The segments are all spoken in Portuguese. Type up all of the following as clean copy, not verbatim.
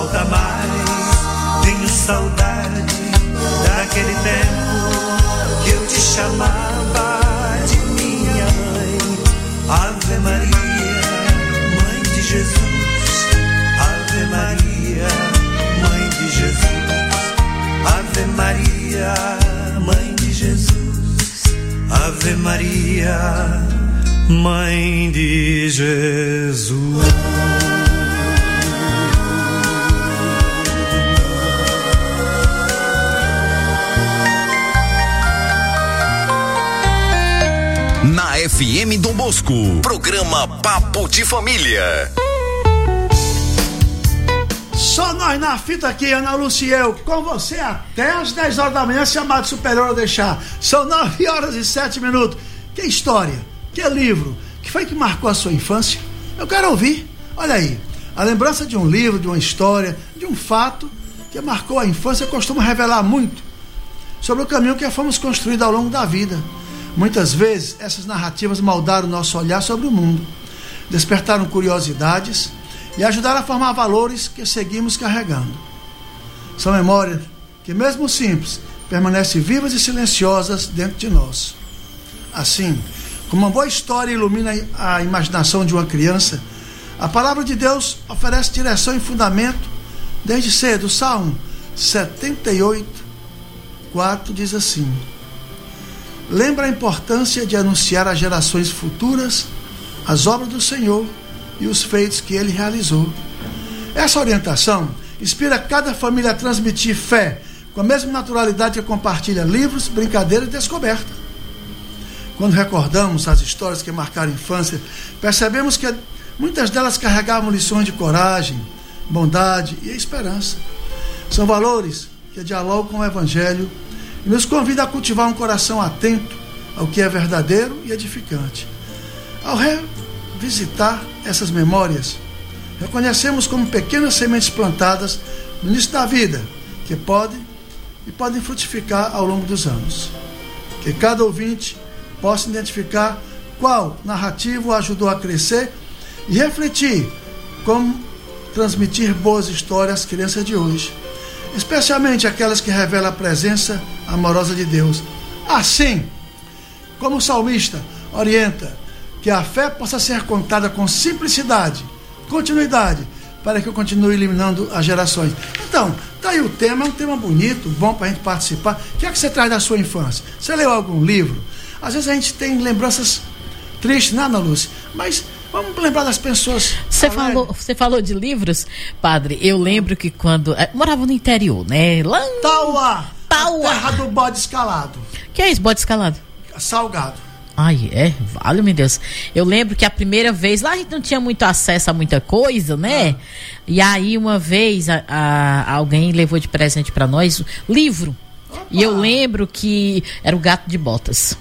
Volta mais, tenho saudade daquele tempo que eu te chamava de minha mãe. Ave Maria, Mãe de Jesus. Ave Maria, Mãe de Jesus. Ave Maria, Mãe de Jesus. Ave Maria, Mãe de Jesus. Na FM Dom Bosco, programa Papo de Família. Só nós na fita aqui, Ana Lúcia e eu, com você até às 10 horas da manhã, chamado superior a deixar. São 9 horas e 7 minutos. Que história, que livro, que foi que marcou a sua infância? Eu quero ouvir. Olha aí, a lembrança de um livro, de uma história, de um fato que marcou a infância costuma revelar muito sobre o caminho que fomos construídos ao longo da vida. Muitas vezes, essas narrativas moldaram o nosso olhar sobre o mundo, despertaram curiosidades e ajudaram a formar valores que seguimos carregando. São memórias que, mesmo simples, permanecem vivas e silenciosas dentro de nós. Assim, como uma boa história ilumina a imaginação de uma criança, a palavra de Deus oferece direção e fundamento desde cedo. O Salmo 78, 4 diz assim: lembra a importância de anunciar às gerações futuras as obras do Senhor e os feitos que Ele realizou. Essa orientação inspira cada família a transmitir fé com a mesma naturalidade que compartilha livros, brincadeiras e descobertas. Quando recordamos as histórias que marcaram a infância, percebemos que muitas delas carregavam lições de coragem, bondade e esperança. São valores que dialogam com o Evangelho e nos convida a cultivar um coração atento ao que é verdadeiro e edificante. Ao revisitar essas memórias, reconhecemos como pequenas sementes plantadas no início da vida, que podem frutificar ao longo dos anos. Que cada ouvinte possa identificar qual narrativa o ajudou a crescer e refletir como transmitir boas histórias às crianças de hoje, especialmente aquelas que revelam a presença amorosa de Deus. Assim, como o salmista orienta que a fé possa ser contada com simplicidade, continuidade, para que eu continue iluminando as gerações. Então, tá aí o tema, é um tema bonito, bom para a gente participar. O que é que você traz da sua infância? Você leu algum livro? Às vezes a gente tem lembranças tristes, né, Ana Lúcia? Mas vamos lembrar das pessoas. Você falou de livros, padre. Eu lembro que quando morava no interior, né? Lá em Tauá. Terra do bode escalado. Que é isso, bode escalado? Salgado. Ai, vale, meu Deus. Eu lembro que a primeira vez, lá a gente não tinha muito acesso a muita coisa, né? E aí uma vez alguém levou de presente pra nós livro. Opa. E eu lembro que era o Gato de Botas.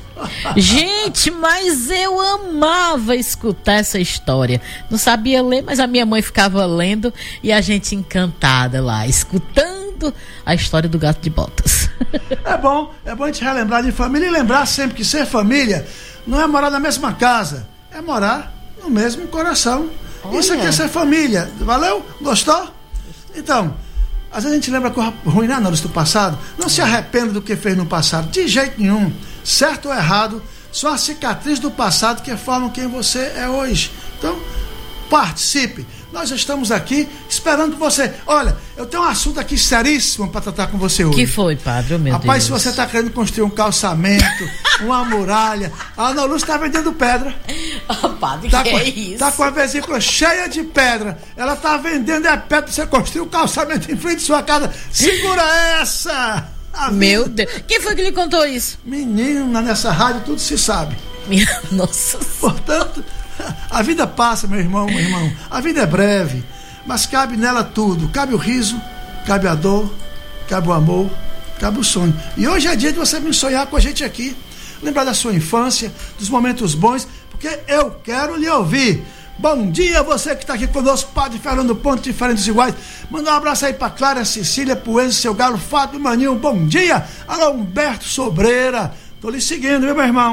Gente, mas eu amava escutar essa história. Não sabia ler, mas a minha mãe ficava lendo e a gente encantada lá, escutando a história do Gato de Botas. É bom a gente relembrar de família e lembrar sempre que ser família não é morar na mesma casa, é morar no mesmo coração. Olha. Isso aqui é ser família. Valeu? Gostou? Então, às vezes a gente lembra coisa ruim, né, do passado. Não se arrependa do que fez no passado, de jeito nenhum. Certo ou errado, só a cicatriz do passado que forma quem você é hoje. Então, participe. Nós estamos aqui esperando você. Olha, eu tenho um assunto aqui seríssimo para tratar com você hoje. Que foi, padre? Meu Rapaz, Deus. se você está querendo construir um calçamento, uma muralha, a Ana Lúcia está vendendo pedra. Padre, tá que com, é isso? Está com a vesícula cheia de pedra. Ela está vendendo pedra para você construir um calçamento em frente à sua casa. Segura essa! Meu Deus. Quem foi que lhe contou isso? Menina, nessa rádio tudo se sabe. Nossa. Portanto, a vida passa, meu irmão. A vida é breve, mas cabe nela tudo. Cabe o riso, cabe a dor, cabe o amor, cabe o sonho. E hoje é dia de você vir sonhar com a gente aqui. Lembrar da sua infância, dos momentos bons, porque eu quero lhe ouvir. Bom dia, você que está aqui conosco, Padre Fernando Ponto, Diferentes Iguais. Manda um abraço aí para Clara, Cecília, Puenzo, Seu Galo, Fábio, Maninho, bom dia. Alô, Humberto Sobreira, tô lhe seguindo, viu, meu irmão?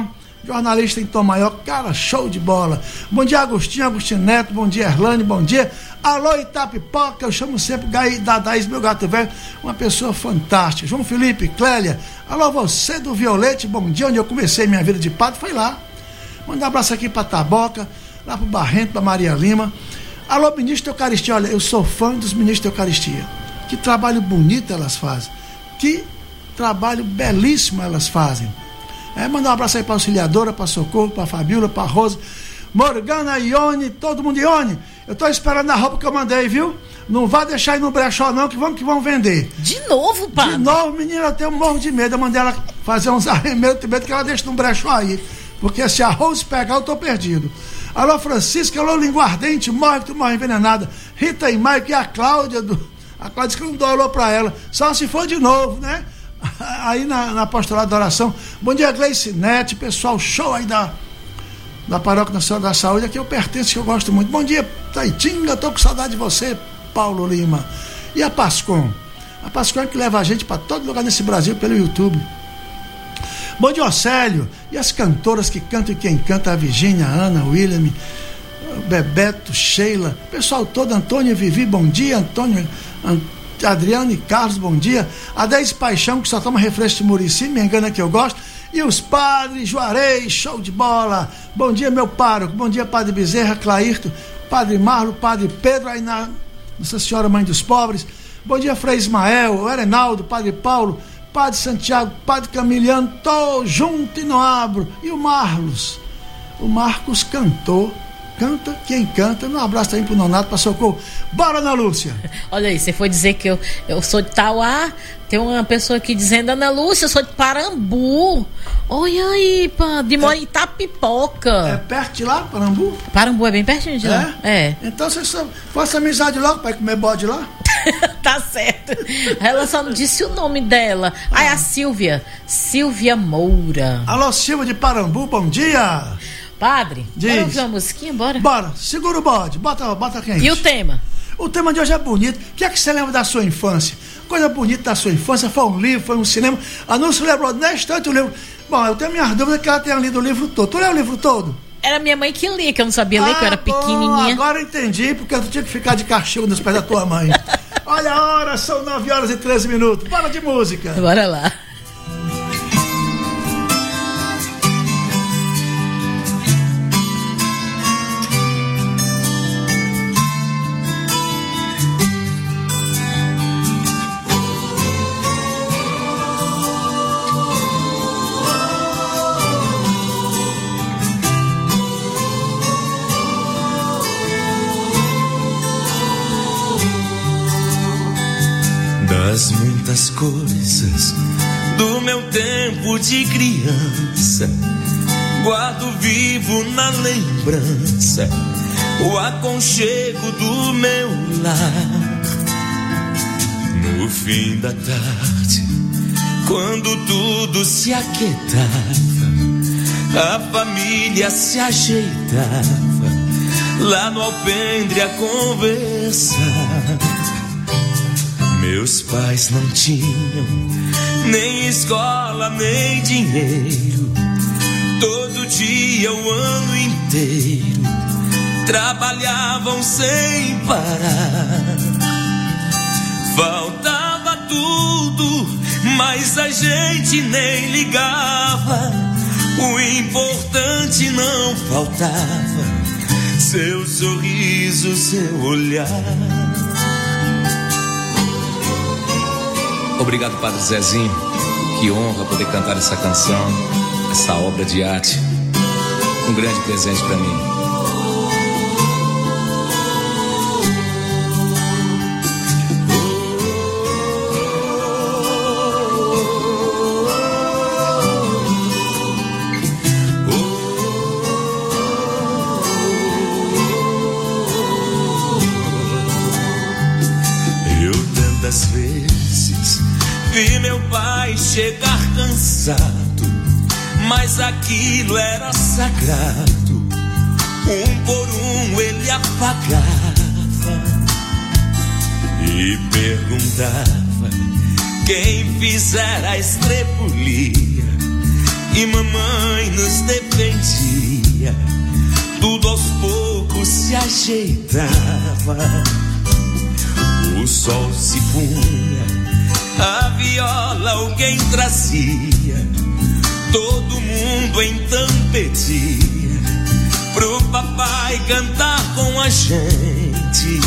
jornalista em Tom Maior, cara, show de bola. Bom dia, Agostinho Neto, bom dia, Erlane, bom dia. Alô, Itapipoca, eu chamo sempre Dadaís, meu gato velho, uma pessoa fantástica. João Felipe, Clélia, alô, você do Violete, bom dia, onde eu comecei minha vida de padre, foi lá. Manda um abraço aqui pra Taboca, lá pro Barrento, pra Maria Lima. Alô, ministro da Eucaristia, olha, eu sou fã dos ministros da Eucaristia. Que trabalho bonito elas fazem. Que trabalho belíssimo elas fazem. Mandar um abraço aí pra Auxiliadora, pra Socorro, pra Fabiola, pra Rosa, Morgana, Ione, todo mundo. Ione, eu tô esperando a roupa que eu mandei, viu? Não vá deixar aí no brechó não, que vão vender. De novo, pai? De novo, menina, eu tenho um morro de medo. Eu mandei ela fazer uns arremedos, tenho medo que ela deixe no brechó aí. Porque se a Rose pegar, eu tô perdido. Alô, Francisca, alô, Língua Ardente, morre que tu morre envenenada. Rita e Maio, que é a Cláudia disse que não dou alô pra ela. Só se for de novo, né? Aí na apostolado da oração. Bom dia, Gleice Nete, pessoal, show aí da Paróquia Nacional da Saúde, aqui eu pertenço, que eu gosto muito. Bom dia, Taitinga, tô com saudade de você, Paulo Lima. E a Pascom? A Pascom é que leva a gente para todo lugar nesse Brasil pelo YouTube. Bom dia, Océlio. E as cantoras que cantam e quem canta, a Virgínia, a Ana, o William, Bebeto, Sheila, pessoal todo, Antônio e Vivi, bom dia, Antônio, Adriano e Carlos, bom dia. A Deise Paixão, que só toma refresco de Muricy, me engana que eu gosto. E os padres, Juarez, show de bola. Bom dia, meu pároco. Bom dia, Padre Bezerra, Clairto, Padre Marlo, Padre Pedro, aí Nossa Senhora Mãe dos Pobres. Bom dia, Frei Ismael, o Arenaldo, Padre Paulo, Padre Santiago, Padre Camiliano, tô junto e não abro. E o Marlos? O Marcos cantou. Canta quem canta. Um abraço também pro Nonato, pra Socorro. Bora, Ana Lúcia. Olha aí, você foi dizer que eu sou de Tauá. Tem uma pessoa aqui dizendo, Ana Lúcia, eu sou de Parambu. Olha aí, de mora em Itapipoca. É perto de lá, Parambu? Parambu é bem pertinho de lá. É. Então você faça amizade logo pra ir comer bode lá. Tá certo. Ela só não disse o nome dela. Aí a Silvia Moura. Alô, Silvia de Parambu, bom dia. Padre, diz. Bora ouvir uma musiquinha, bora? Bora, segura o bode, bota quente. E o tema? O tema de hoje é bonito. O que é que você lembra da sua infância? Coisa bonita da sua infância, foi um livro, foi um cinema. A Núcia lembrou neste instante o livro. Bom, eu tenho minhas dúvidas que ela tenha lido o livro todo. Tu leu o livro todo? Era minha mãe que lia, que eu não sabia ler, que eu era pequenininha. Agora eu entendi, porque tu tinha que ficar de castigo nos pés da tua mãe. Olha a hora, são 9h13. Bora de música. Bora lá. Das muitas coisas do meu tempo de criança, guardo vivo na lembrança o aconchego do meu lar. No fim da tarde, quando tudo se aquietava, a família se ajeitava lá no alpendre a conversar. Meus pais não tinham nem escola, nem dinheiro. Todo dia, o ano inteiro, trabalhavam sem parar. Faltava tudo, mas a gente nem ligava. O importante não faltava: seu sorriso, seu olhar. Obrigado, Padre Zezinho. Que honra poder cantar essa canção, essa obra de arte. Um grande presente para mim. Eu tantas vezes vi meu pai chegar cansado, mas aquilo era sagrado. Um por um ele apagava e perguntava quem fizera a estrepulia e mamãe nos defendia. Tudo aos poucos se ajeitava. O sol se punha, a viola alguém trazia. Todo mundo então pedia pro papai cantar com a gente.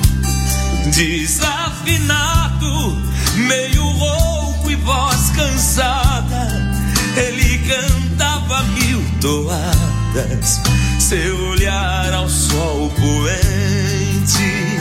Desafinado, meio rouco e voz cansada, ele cantava 1000 toadas, seu olhar ao sol poente.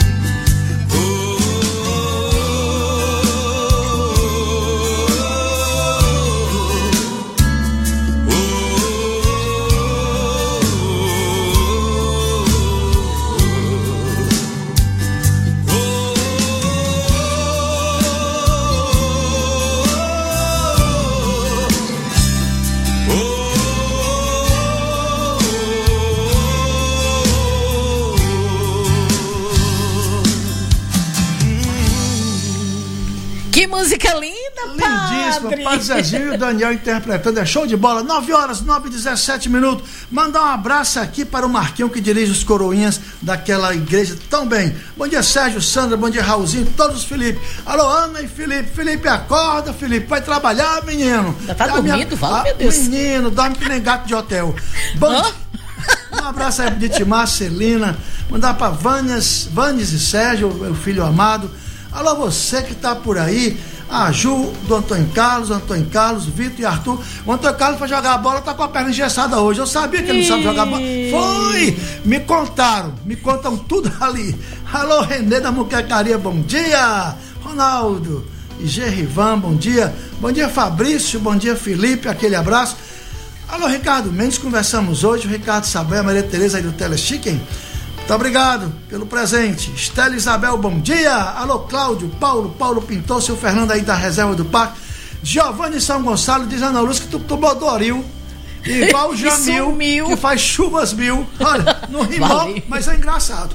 Música linda, lindíssima, padre. Padre Zezinho e o Daniel interpretando, é show de bola. 9h17. Mandar um abraço aqui para o Marquinho, que dirige os coroinhas daquela igreja tão bem. Bom dia, Sérgio, Sandra, bom dia, Raulzinho, todos os Felipe. Alô, Ana e Felipe. Felipe, acorda, Felipe, vai trabalhar, menino. Já tá dormindo, fala, meu Deus. Menino, dorme que nem gato de hotel. Um abraço aí de Timar, Celina. Mandar para Vânias e Sérgio, meu filho amado. Alô, você que tá por aí, a Ju, do Antônio Carlos, Vitor e Arthur. O Antônio Carlos foi jogar a bola, tá com a perna engessada hoje. Eu sabia que ele não sabe jogar bola. Foi! Me contam tudo ali. Alô, Renê da Muquecaria, bom dia. Ronaldo e Gerivan, bom dia. Bom dia, Fabrício, bom dia, Felipe, aquele abraço. Alô, Ricardo Mendes, conversamos hoje. O Ricardo Sabé, a Maria Tereza aí do Telechicken. Muito obrigado pelo presente. Estela Isabel, bom dia. Alô, Cláudio, Paulo Pintor, seu Fernando aí da Reserva do Parque. Giovanni São Gonçalo diz, Ana Lúcia, que tu tomou Doril. Igual o Jamil, que faz chuvas mil. Olha, não rimou, mas é engraçado.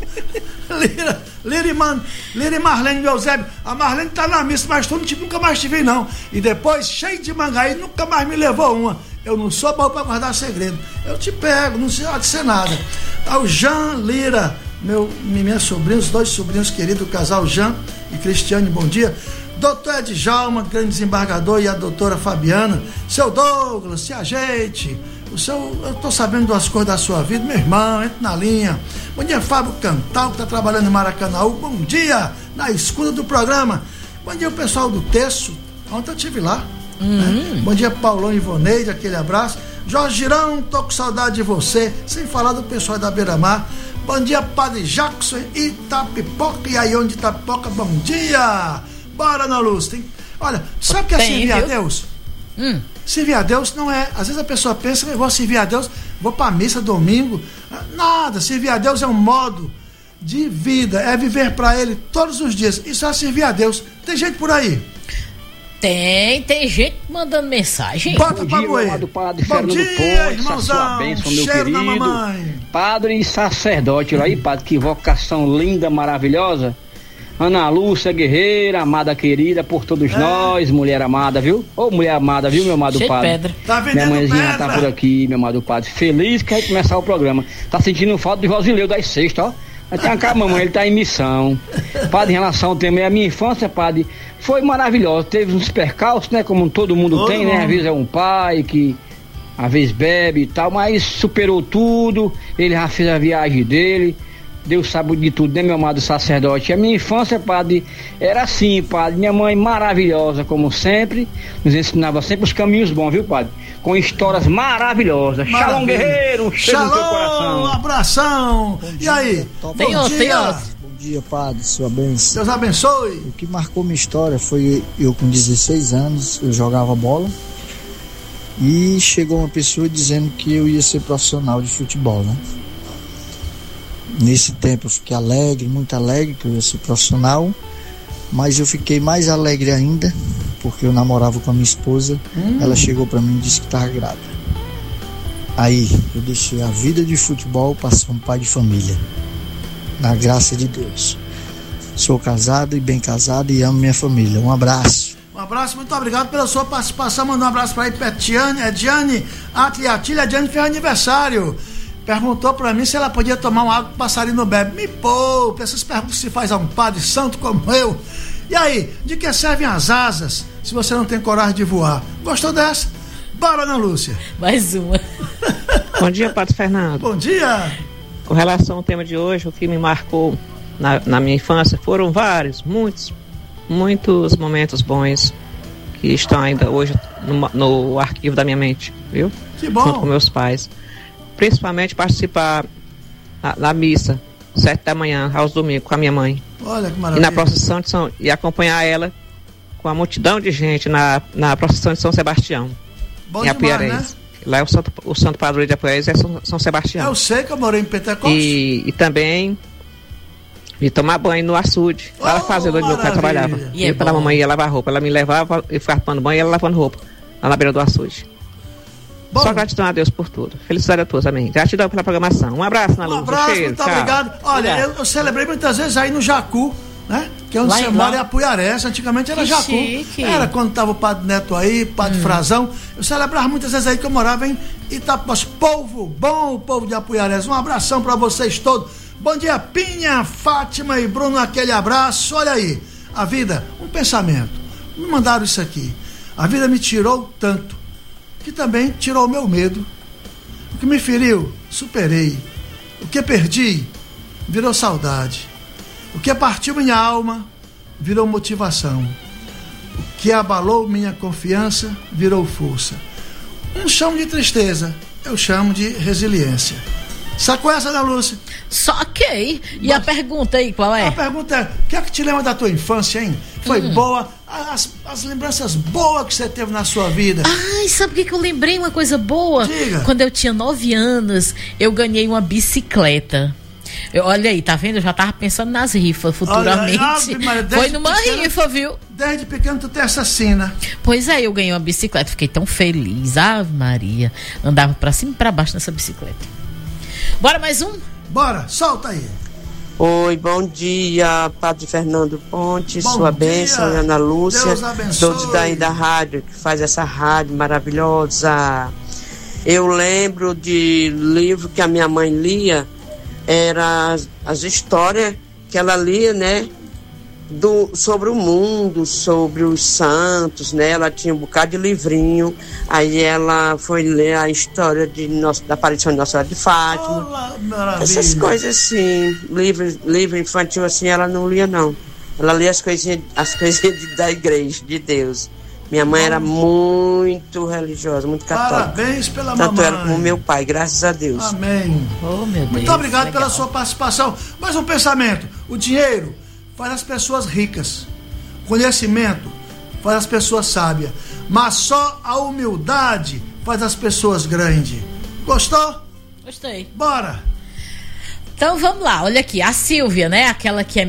Lira e Marlene do Eusébio. A Marlene tá na missa, mas tu nunca mais te vi, não. E depois, cheio de mangaí, nunca mais me levou uma. Eu não sou bom para guardar segredo. Eu te pego, não precisa de ser nada. Tá o Jean Lira, minha sobrinha, os 2 sobrinhos queridos, o casal Jean e Cristiane, bom dia. Doutor Edjalma, grande desembargador, e a doutora Fabiana. Seu Douglas, se ajeite. Eu tô sabendo das coisas da sua vida, meu irmão, entra na linha. Bom dia, Fábio Cantal, que tá trabalhando em Maracanãú. Bom dia, na escuta do programa. Bom dia, o pessoal do Terço. Ontem eu estive lá. Bom dia, Paulão e Ivoneide, aquele abraço. Jorge Girão, tô com saudade de você, sem falar do pessoal da Beira-Mar. Bom dia, Padre Jackson, Itapipoca, e aí onde Itapipoca, bom dia. Bora, Ana Lúcia. Olha, sabe o que é servir a Deus? Servir a Deus não é, às vezes a pessoa pensa, eu vou servir a Deus, vou pra missa domingo. Nada, servir a Deus é um modo de vida, é viver pra Ele todos os dias. Isso é servir a Deus. Tem gente por aí? Tem gente mandando mensagem. Bota bom dia, amado Padre Fernando Pontes, a sua bênção, meu querido. Padre e sacerdote, olha aí, Padre, que vocação linda, maravilhosa. Ana Lúcia, guerreira, amada querida por todos nós, mulher amada, viu? Ô, mulher amada, viu, meu amado Cheio Padre? Pedra. Tá minha mãezinha pedra. tá por aqui, meu amado Padre. Feliz que vai começar o programa. Tá sentindo falta de Rosileu das sextas, ó. Mas tem a mamãe, ele tá em missão. Padre, em relação ao tema, a minha infância, Padre, foi maravilhosa. Teve uns percalços, né? Como todo mundo tem, né? Às vezes é um pai que às vezes bebe e tal, mas superou tudo. Ele já fez a viagem dele. Deus sabe de tudo, né, meu amado sacerdote? A minha infância, Padre, era assim, Padre. Minha mãe maravilhosa, como sempre, nos ensinava sempre os caminhos bons, viu, Padre? Com histórias maravilhosas. Maravilha. Shalom, guerreiro, um cheiro no teu coração. Um abração. E aí? Tem outro. Bom dia, Padre, sua bênção. Deus abençoe. O que marcou minha história foi eu com 16 anos, eu jogava bola e chegou uma pessoa dizendo que eu ia ser profissional de futebol, né? Nesse tempo eu fiquei alegre, muito alegre que eu ia ser profissional, mas eu fiquei mais alegre ainda porque eu namorava com a minha esposa. Ela chegou para mim e disse que estava grávida. Aí eu deixei a vida de futebol para ser um pai de família, na graça de Deus. Sou casado e bem casado e amo minha família. Um abraço. Um abraço, muito obrigado pela sua participação. Manda um abraço para aí, Diane Atliatilha. Diane fez aniversário. Perguntou para mim se ela podia tomar uma água que o passarinho não bebe. Me poupe, essas perguntas se faz a um padre santo como eu. E aí, de que servem as asas se você não tem coragem de voar? Gostou dessa? Bora, Ana Lúcia. Mais uma. Bom dia, Padre Fernando. Bom dia. Com relação ao tema de hoje, o que me marcou na minha infância foram vários, muitos momentos bons que estão ainda hoje no arquivo da minha mente, viu? Que bom. Junto com meus pais. Principalmente participar da missa, 7 da manhã, aos domingos, com a minha mãe. Olha que maravilha. E na procissão de e acompanhar ela com a multidão de gente na procissão de São Sebastião. Bom em demais, Apuiarés. né? Lá é o santo padroeiro de Apuiarés é São Sebastião. Eu sei que eu morei em Pentecostes. E também de tomar banho no açude. Lá na fazenda onde meu pai trabalhava. E a mamãe ia lavar roupa. Ela me levava e ficava tomando banho e ela lavando roupa. Lá na beira do açude. Bom, só gratidão a Deus por tudo. Felicidade a todos, amém. Gratidão pela programação. Um abraço, na luz. Um abraço, cheiro, muito tchau. obrigado. Olha, eu celebrei muitas vezes aí no Jacu, né? Que é onde você mora, é Apuiarés. Antigamente era Jacu. Chique. Era quando tava o Padre Neto aí, Padre Frazão. Eu celebrava muitas vezes aí que eu morava em Itapuás. Povo bom, o povo de Apuiarés. Um abração pra vocês todos. Bom dia, Pinha, Fátima e Bruno, aquele abraço. Olha aí, a vida, um pensamento. Me mandaram isso aqui. A vida me tirou tanto, que também tirou o meu medo. O que me feriu, superei. O que perdi, virou saudade. O que partiu minha alma, virou motivação. O que abalou minha confiança, virou força. Um chamo de tristeza, eu chamo de resiliência. Sacou essa, Ana Lúcia? Saquei. E a pergunta aí, qual é? A pergunta é, o que é que te lembra da tua infância, hein? Foi boa? As lembranças boas que você teve na sua vida? Ai, sabe o que eu lembrei? Uma coisa boa? Diga. Quando eu tinha 9 anos, eu ganhei uma bicicleta. Olha aí, tá vendo? Eu já tava pensando nas rifas futuramente. Olha, foi numa rifa, viu? Desde pequeno tu tem essa sina. Pois é, eu ganhei uma bicicleta. Fiquei tão feliz. Ave Maria. Andava pra cima e pra baixo nessa bicicleta. Bora mais um? Bora, solta aí. Oi, bom dia, Padre Fernando Ponte, Bom sua dia. bênção, Ana Lúcia, Deus abençoe. todos daí da rádio, que faz essa rádio maravilhosa. Eu lembro de livro que a minha mãe lia, era as histórias que ela lia, né, sobre o mundo, sobre os santos, né, ela tinha um bocado de livrinho, aí ela foi ler a história da aparição de Nossa Senhora de Fátima. Olá, essas coisas assim, livro infantil assim, ela não lia não, ela lia as coisinhas da igreja, de Deus. Minha mãe era muito religiosa, muito católica. Parabéns pela Tanto mamãe. ela como meu pai, graças a Deus. Amém. Oh, meu Deus. Muito obrigado legal. pela sua participação. Mais um pensamento. O dinheiro faz as pessoas ricas. O conhecimento faz as pessoas sábias. Mas só a humildade faz as pessoas grandes. Gostou? Gostei. Bora. Então vamos lá, olha aqui, a Silvia, né, aquela que é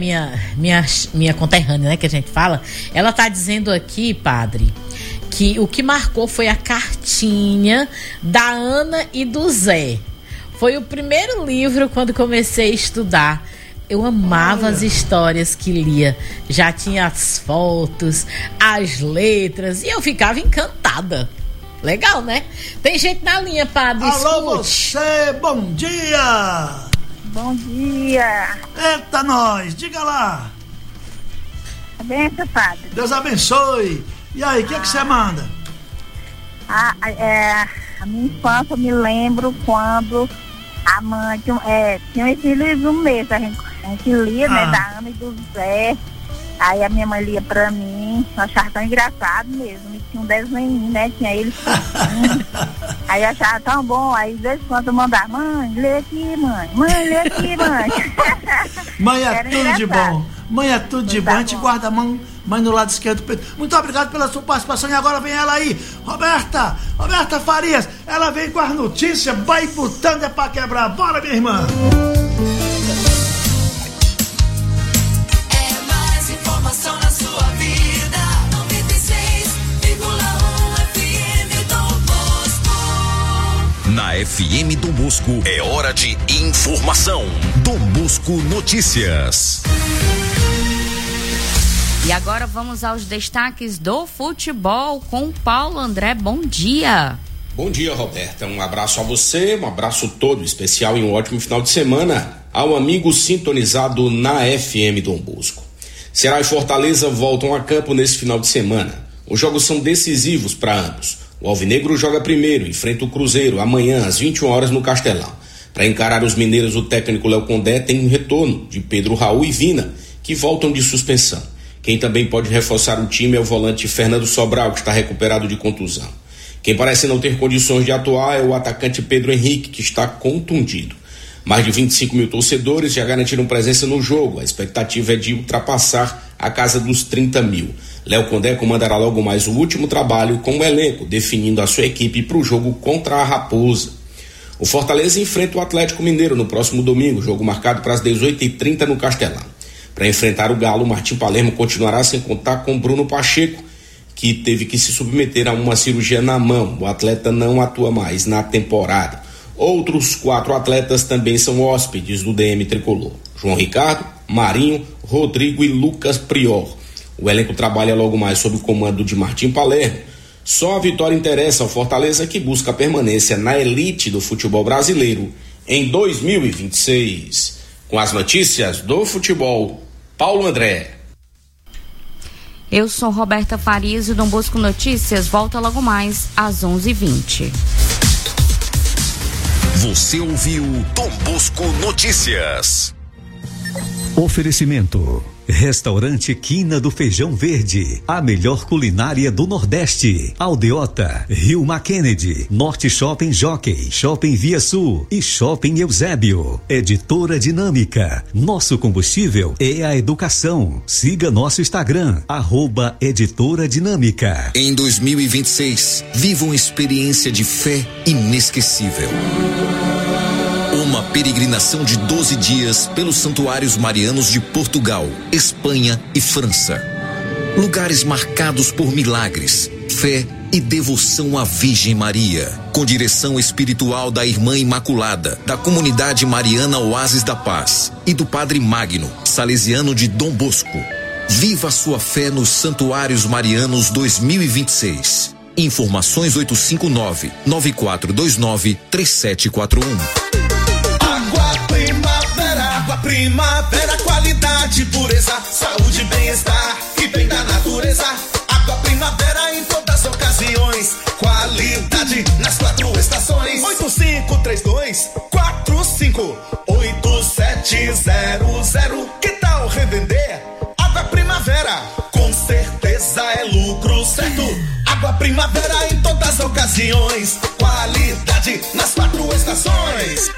minha conterrânea, né, que a gente fala, ela tá dizendo aqui, padre, que o que marcou foi a cartinha da Ana e do Zé. Foi o primeiro livro quando comecei a estudar. Eu amava as histórias que lia. Já tinha as fotos, as letras, e eu ficava encantada. Legal, né? Tem gente na linha, padre. Alô, escute. você, bom dia. Bom dia. Eita, nós, diga lá. Benção, padre. Deus abençoe. E aí, o que é que você manda? A minha infância, eu me lembro quando a mãe tinha esse livro mesmo, a gente lia, né, da Ana e do Zé. Aí a minha mãe lia pra mim, eu achava tão engraçado mesmo. E tinha um desenho, né? Tinha eles. Aí eu achava tão bom. Aí de vez em quando eu mandava, mãe, lê aqui, mãe. Mãe, lê aqui, mãe. Mãe é Era tudo engraçado. de bom. Mãe é tudo de bom. A gente bom. guarda a mão no lado esquerdo do peito. Muito obrigado pela sua participação. E agora vem ela aí, Roberta Farias. Ela vem com as notícias, vai botando é pra quebrar. Bora, minha irmã. Informação na sua vida. 96,1 FM Dom Bosco. Na FM Dom Bosco é hora de informação. Dom Bosco Notícias. E agora vamos aos destaques do futebol com Paulo André. Bom dia. Bom dia, Roberta. Um abraço a você, um abraço todo especial e um ótimo final de semana ao amigo sintonizado na FM Dom Bosco. Ceará e Fortaleza voltam a campo nesse final de semana. Os jogos são decisivos para ambos. O Alvinegro joga primeiro, enfrenta o Cruzeiro amanhã às 21 horas no Castelão. Para encarar os mineiros, o técnico Léo Condé tem um retorno de Pedro Raul e Vina, que voltam de suspensão. Quem também pode reforçar o time é o volante Fernando Sobral, que está recuperado de contusão. Quem parece não ter condições de atuar é o atacante Pedro Henrique, que está contundido. Mais de 25 mil torcedores já garantiram presença no jogo. A expectativa é de ultrapassar a casa dos 30 mil. Léo Condé comandará logo mais o último trabalho com o elenco, definindo a sua equipe para o jogo contra a Raposa. O Fortaleza enfrenta o Atlético Mineiro no próximo domingo, jogo marcado para as 18h30 no Castelão. Para enfrentar o Galo, Martim Palermo continuará sem contar com Bruno Pacheco, que teve que se submeter a uma cirurgia na mão. O atleta não atua mais na temporada. Outros 4 atletas também são hóspedes do DM Tricolor: João Ricardo, Marinho, Rodrigo e Lucas Prior. O elenco trabalha logo mais sob o comando de Martim Palermo. Só a vitória interessa ao Fortaleza, que busca a permanência na elite do futebol brasileiro em 2026. Com as notícias do futebol, Paulo André. Eu sou Roberta Farias e o Dom Bosco Notícias volta logo mais às 11h20. Você ouviu Dom Bosco Notícias. Oferecimento: Restaurante Quina do Feijão Verde, a melhor culinária do Nordeste. Aldeota, Rio Kennedy, Norte Shopping Jockey, Shopping Via Sul e Shopping Eusébio. Editora Dinâmica, nosso combustível é a educação. Siga nosso Instagram, @Editora Dinâmica. Em 2026, viva uma experiência de fé inesquecível. Uma peregrinação de 12 dias pelos santuários marianos de Portugal, Espanha e França. Lugares marcados por milagres, fé e devoção à Virgem Maria. Com direção espiritual da Irmã Imaculada, da Comunidade Mariana Oásis da Paz e do Padre Magno, salesiano de Dom Bosco. Viva a sua fé nos Santuários Marianos 2026. Informações 859-9429-3741. Água Primavera, qualidade, pureza, saúde e bem-estar, que vem da natureza. Água Primavera em todas as ocasiões, qualidade nas 4 estações. 8532458700. Que tal revender? Água Primavera, com certeza é lucro certo. Água Primavera em todas as ocasiões, qualidade nas 4 estações.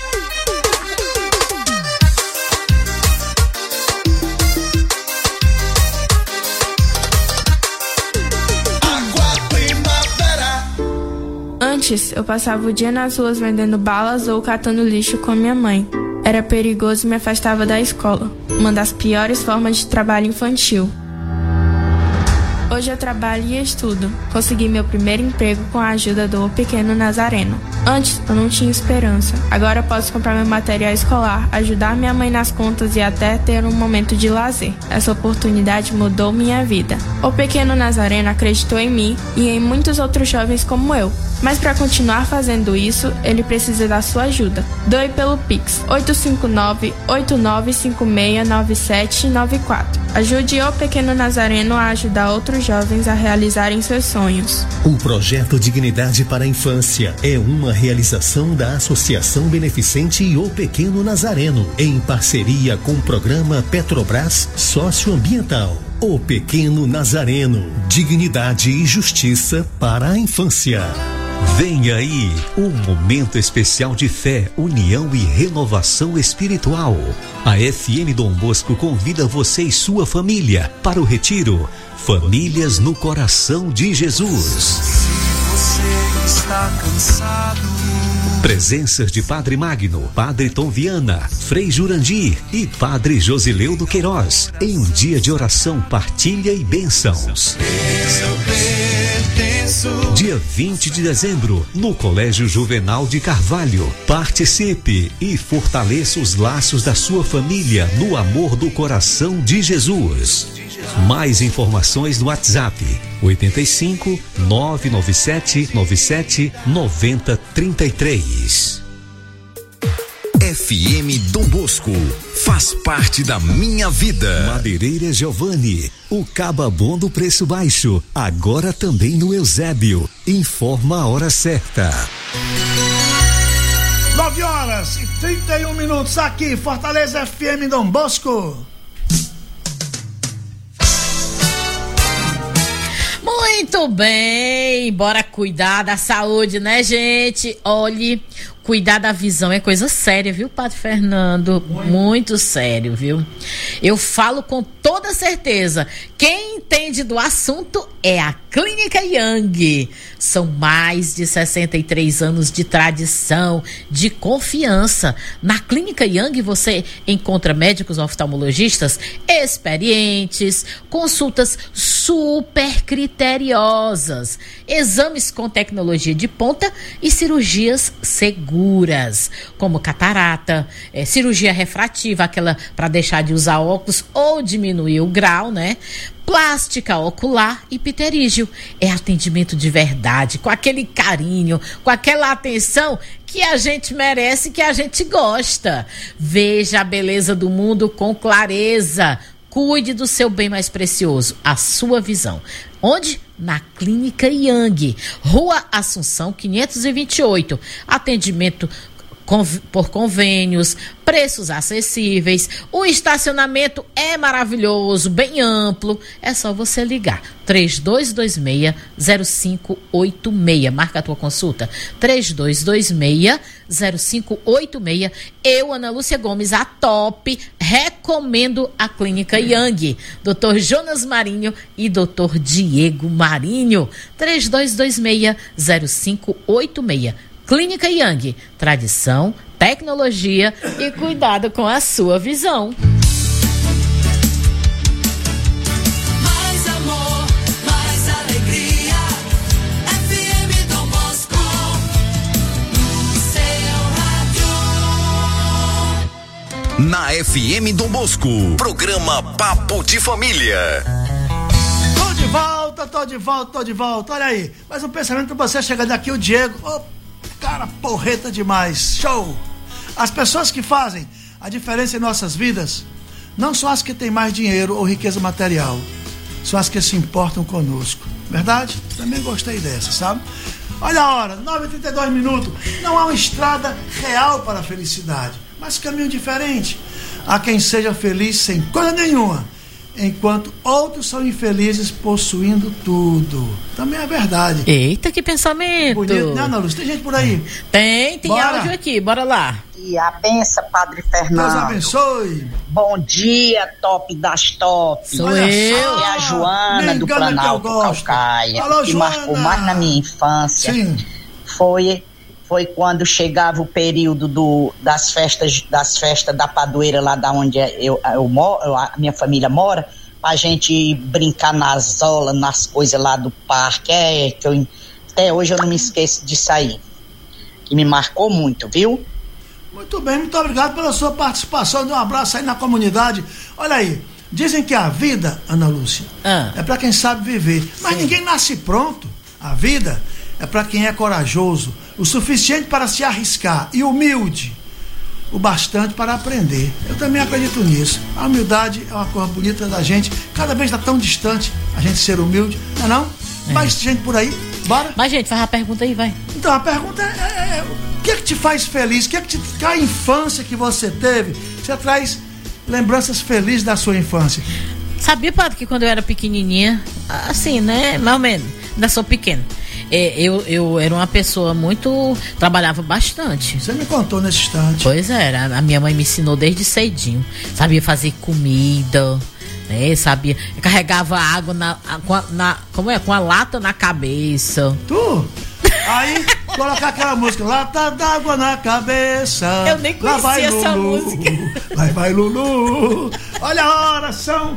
Antes, eu passava o dia nas ruas vendendo balas ou catando lixo com minha mãe. Era perigoso e me afastava da escola, uma das piores formas de trabalho infantil. Hoje eu trabalho e estudo. Consegui meu primeiro emprego com a ajuda do Pequeno Nazareno. Antes eu não tinha esperança. Agora eu posso comprar meu material escolar, ajudar minha mãe nas contas e até ter um momento de lazer. Essa oportunidade mudou minha vida. O Pequeno Nazareno acreditou em mim e em muitos outros jovens como eu. Mas para continuar fazendo isso, ele precisa da sua ajuda. Doe pelo Pix 859-8956-9794. Ajude o Pequeno Nazareno a ajudar outros jovens a realizarem seus sonhos. O projeto Dignidade para a Infância é uma realização da Associação Beneficente O Pequeno Nazareno, em parceria com o programa Petrobras Socioambiental. O Pequeno Nazareno, dignidade e justiça para a infância. Vem aí um momento especial de fé, união e renovação espiritual. A FM Dom Bosco convida você e sua família para o retiro Famílias no Coração de Jesus. Se você está cansado, presenças de Padre Magno, Padre Tom Viana, Frei Jurandir e Padre Josileudo Queiroz, em um dia de oração, partilha e bênçãos. Dia 20 de dezembro, no Colégio Juvenal de Carvalho. Participe e fortaleça os laços da sua família no amor do coração de Jesus. Mais informações no WhatsApp 85 997 97 90 33. FM Dom Bosco faz parte da minha vida. Madeireira Giovanni, o Caba Bom do preço baixo, agora também no Eusébio. Informa a hora certa. 9h31 aqui, Fortaleza FM Dom Bosco. Muito bem, bora cuidar da saúde, né, gente? Olhe, cuidar da visão é coisa séria, viu, Padre Fernando? Muito sério, viu? Eu falo com toda certeza, quem entende do assunto é a Clínica Young. São mais de 63 anos de tradição, de confiança. Na Clínica Young você encontra médicos oftalmologistas experientes, consultas super criteriosas, exames com tecnologia de ponta e cirurgias seguras, como catarata, cirurgia refrativa, aquela para deixar de usar óculos ou diminuir o grau, né? Plástica ocular e pterígio. É atendimento de verdade, com aquele carinho, com aquela atenção que a gente merece, que a gente gosta. Veja a beleza do mundo com clareza. Cuide do seu bem mais precioso, a sua visão. Onde? Na Clínica Young, Rua Assunção 528. Atendimento por convênios, preços acessíveis, o estacionamento é maravilhoso, bem amplo, é só você ligar, 3226-0586, marca a tua consulta, 3226-0586, eu, Ana Lúcia Gomes, a top, recomendo a Clínica Young, Dr. Jonas Marinho e Dr. Diego Marinho, 3226-0586, Clínica Young, tradição, tecnologia e cuidado com a sua visão. Mais amor, mais alegria. FM Dom Bosco, no seu rádio. Na FM Dom Bosco, programa Papo de Família. Tô de volta. Olha aí, mais um pensamento pra você chegando aqui, o Diego. Cara, porreta demais, show! As pessoas que fazem a diferença em nossas vidas não são as que têm mais dinheiro ou riqueza material, são as que se importam conosco, verdade? Também gostei dessa, sabe? Olha a hora, 9h32, não há uma estrada real para a felicidade, mas caminho diferente. Há quem seja feliz sem coisa nenhuma, enquanto outros são infelizes possuindo tudo. Também é verdade. Eita, que pensamento. Bonito, né, Ana Lúcia? Tem gente por aí? Tem Bora. Áudio aqui, bora lá. E a benção, Padre Fernando. Deus abençoe. Bom dia, top das top. Sou eu. É a Joana do Planalto Calcaia. Alô, que Joana. marcou mais na minha infância. Sim. Foi quando chegava o período das festas da padroeira lá da onde eu moro, a minha família mora, pra gente brincar nas aulas, nas coisas lá do parque. Até hoje eu não me esqueço disso aí, que me marcou muito, viu? Muito bem, muito obrigado pela sua participação. Um abraço aí na comunidade. Olha aí, dizem que a vida, Ana Lúcia, é pra quem sabe viver, mas ninguém nasce pronto. A vida é pra quem é corajoso, o suficiente para se arriscar e humilde, o bastante para aprender. Eu também acredito nisso. A humildade é uma coisa bonita da gente. Cada vez está tão distante a gente ser humilde, não é não? Mais gente por aí, bora? Mas, gente, faz a pergunta aí, vai. Então, a pergunta é o que é que te faz feliz? O que é que a infância que você teve, você traz lembranças felizes da sua infância? Sabia, Padre, que quando eu era pequenininha, assim, né, mais ou menos, ainda sou pequena, eu era uma pessoa muito... trabalhava bastante. Você me contou nesse instante. Pois era, a minha mãe me ensinou desde cedinho. Sabia fazer comida, né? Sabia... Eu carregava água com a lata na cabeça. Tu? Aí, colocar aquela música, lata d'água na cabeça. Eu nem conhecia essa música. Vai, Lulu. Olha a hora, são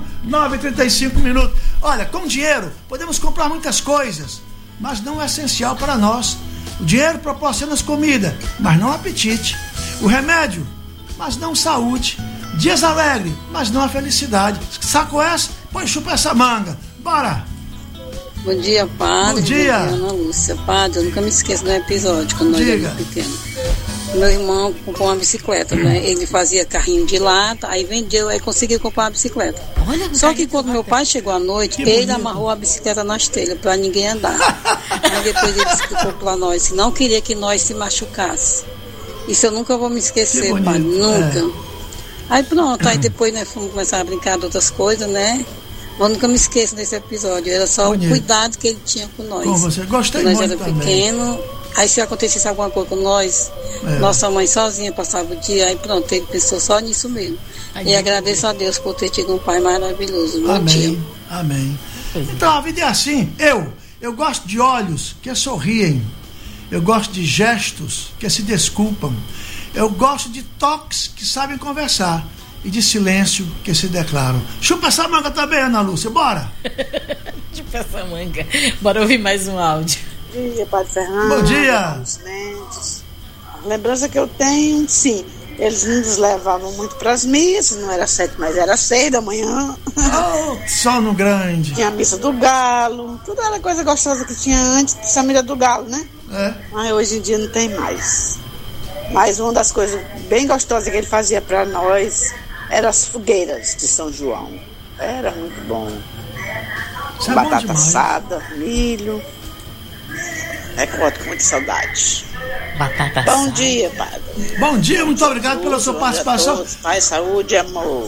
9h35. Olha, com dinheiro podemos comprar muitas coisas, mas não é essencial para nós. O dinheiro proporciona comida, mas não apetite. O remédio, mas não saúde. Dias alegres, mas não a felicidade. Sacou essa? Põe chupa essa manga. Bora. Bom dia, padre. Bom dia. Ana Lúcia. Padre, eu nunca me esqueço do episódio, quando nós éramos pequenos. Meu irmão comprou uma bicicleta, né? Ele fazia carrinho de lata, aí vendeu, aí conseguiu comprar uma bicicleta. Só que quando meu pai chegou à noite, ele amarrou a bicicleta nas telhas pra ninguém andar. Aí depois ele explicou pra nós que não queria que nós se machucasse. Isso eu nunca vou me esquecer, padre, nunca. Aí pronto, aí depois nós fomos começar a brincar de outras coisas, né? Eu nunca me esqueço desse episódio. Era só o cuidado que ele tinha com nós. Com você, gostei quando muito nós era pequeno. Aí se acontecesse alguma coisa com nós, nossa mãe sozinha passava o dia, aí pronto, ele pensou só nisso mesmo. E agradeço a Deus por ter tido um pai maravilhoso. Bom dia. Amém. Então a vida é assim. Eu gosto de olhos que sorriem. Eu gosto de gestos que se desculpam. Eu gosto de toques que sabem conversar. E de silêncio que se declaram. Chupa essa manga também, Ana Lúcia, bora! Chupa essa manga. Bora ouvir mais um áudio. Bom dia, Padre Fernando. Bom dia. A lembrança que eu tenho, sim, eles nos levavam muito para as missas, não era 7, mas era 6 da manhã. Oh, sono grande. Tinha a missa do galo, toda aquela coisa gostosa que tinha antes, essa missa do galo, né? Mas hoje em dia não tem mais. Mas uma das coisas bem gostosas que ele fazia para nós eram as fogueiras de São João. Era muito bom. Isso é batata bom demais. assada, milho. Recordo com muita saudade. Batata Bom assada. dia, padre. Bom dia, muito obrigado pela sua participação. Paz, saúde e amor.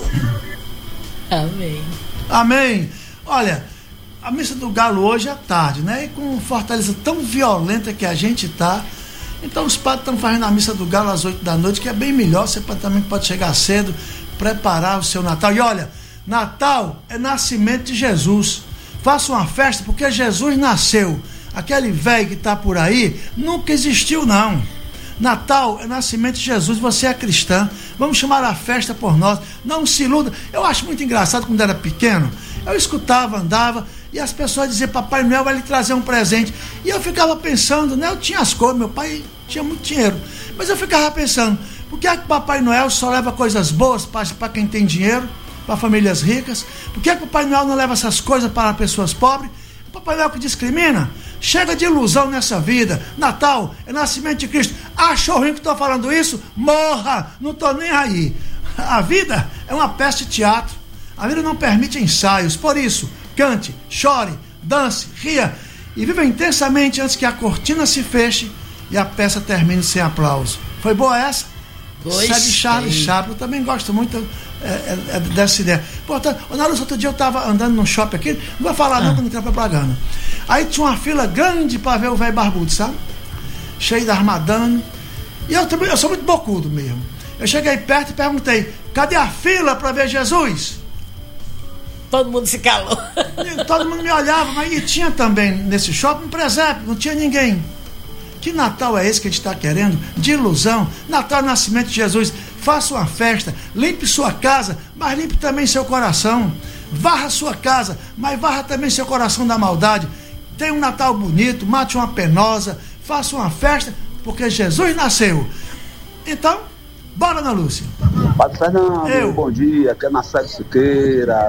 Amém. Amém. Olha, a missa do galo hoje é tarde, né? E com Fortaleza tão violenta que a gente tá, então os padres estão fazendo a missa do galo às 8 da noite, que é bem melhor. Você também pode chegar cedo, preparar o seu Natal. E olha, Natal é nascimento de Jesus. Faça uma festa porque Jesus nasceu. Aquele velho que está por aí nunca existiu, não. Natal é nascimento de Jesus. Você é cristã, vamos chamar a festa por nós. Não se iluda. Eu acho muito engraçado, quando era pequeno, eu escutava, andava, e as pessoas diziam: Papai Noel vai lhe trazer um presente. E eu ficava pensando, né? Eu tinha as coisas, meu pai tinha muito dinheiro, mas eu ficava pensando: por que é que Papai Noel só leva coisas boas para quem tem dinheiro, para famílias ricas? Por que é que Papai Noel não leva essas coisas para pessoas pobres? O Papai Noel que discrimina? Chega de ilusão nessa vida. Natal é nascimento de Cristo. Achou ruim que estou falando isso? Morra! Não estou nem aí. A vida é uma peça de teatro. A vida não permite ensaios. Por isso, cante, chore, dance, ria e viva intensamente antes que a cortina se feche e a peça termine sem aplauso. Foi boa essa? Gostei. Essa é de Charlie Chaplin. Eu também gosto muito dessa ideia. Portanto, na luz, outro dia eu estava andando num shopping aqui, não vou falar não, que não quero propaganda. Aí tinha uma fila grande para ver o velho barbudo, sabe? Cheio de armadano. E eu sou muito bocudo mesmo. Eu cheguei perto e perguntei: cadê a fila para ver Jesus? Todo mundo se calou. Todo mundo me olhava, mas e tinha também nesse shopping um presépio, não tinha ninguém. Que Natal é esse que a gente está querendo? De ilusão. Natal é o nascimento de Jesus. Faça uma festa, limpe sua casa, mas limpe também seu coração. Varra sua casa, mas varra também seu coração da maldade. Tenha um Natal bonito, mate uma penosa, faça uma festa, porque Jesus nasceu. Então, bora, Ana Lúcia. Padre Fernando, bom dia, aqui é Marcelo Siqueira.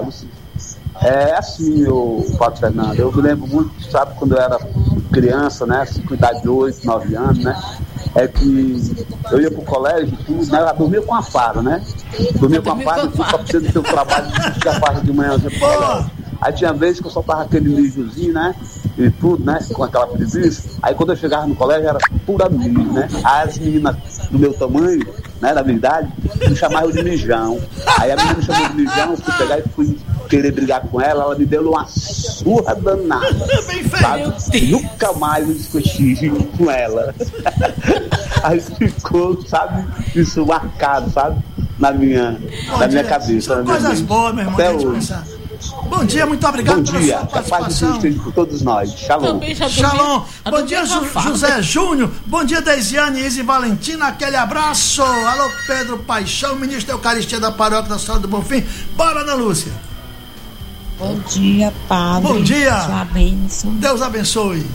É assim, Padre Fernando, eu me lembro muito, sabe, quando eu era criança, né, assim, com idade de 8, 9 anos, né, é que eu ia pro colégio e tudo, né, eu dormia com a farda, né, dormia com a farda, só precisa do seu trabalho, de a farda de manhã, aí tinha vezes que eu soltava aquele mijozinho, né, e tudo, né, com aquela preguiça. Aí quando eu chegava no colégio era pura milho, né, aí as meninas do meu tamanho, né, da minha idade, me chamavam de mijão. Aí a menina me chamou de mijão, eu fui pegar e fui querer brigar com ela me deu uma surra danada, sabe? Nunca mais eu discuti com ela. Aí ficou, sabe, isso marcado, sabe, na minha cabeça. São coisas boas, meu irmão. Até hoje. Bom dia, muito obrigado pela sua participação. Que a paz de Deus esteja por todos nós. Shalom. Shalom. Bom dia, José Júnior. Bom dia, Deisiane, Izzy Valentina. Aquele abraço. Alô, Pedro Paixão, ministro da Eucaristia da Paróquia da Senhora do Bonfim. Bora, Ana Lúcia. Bom dia, padre. Bom dia. Sua bênção. Deus abençoe.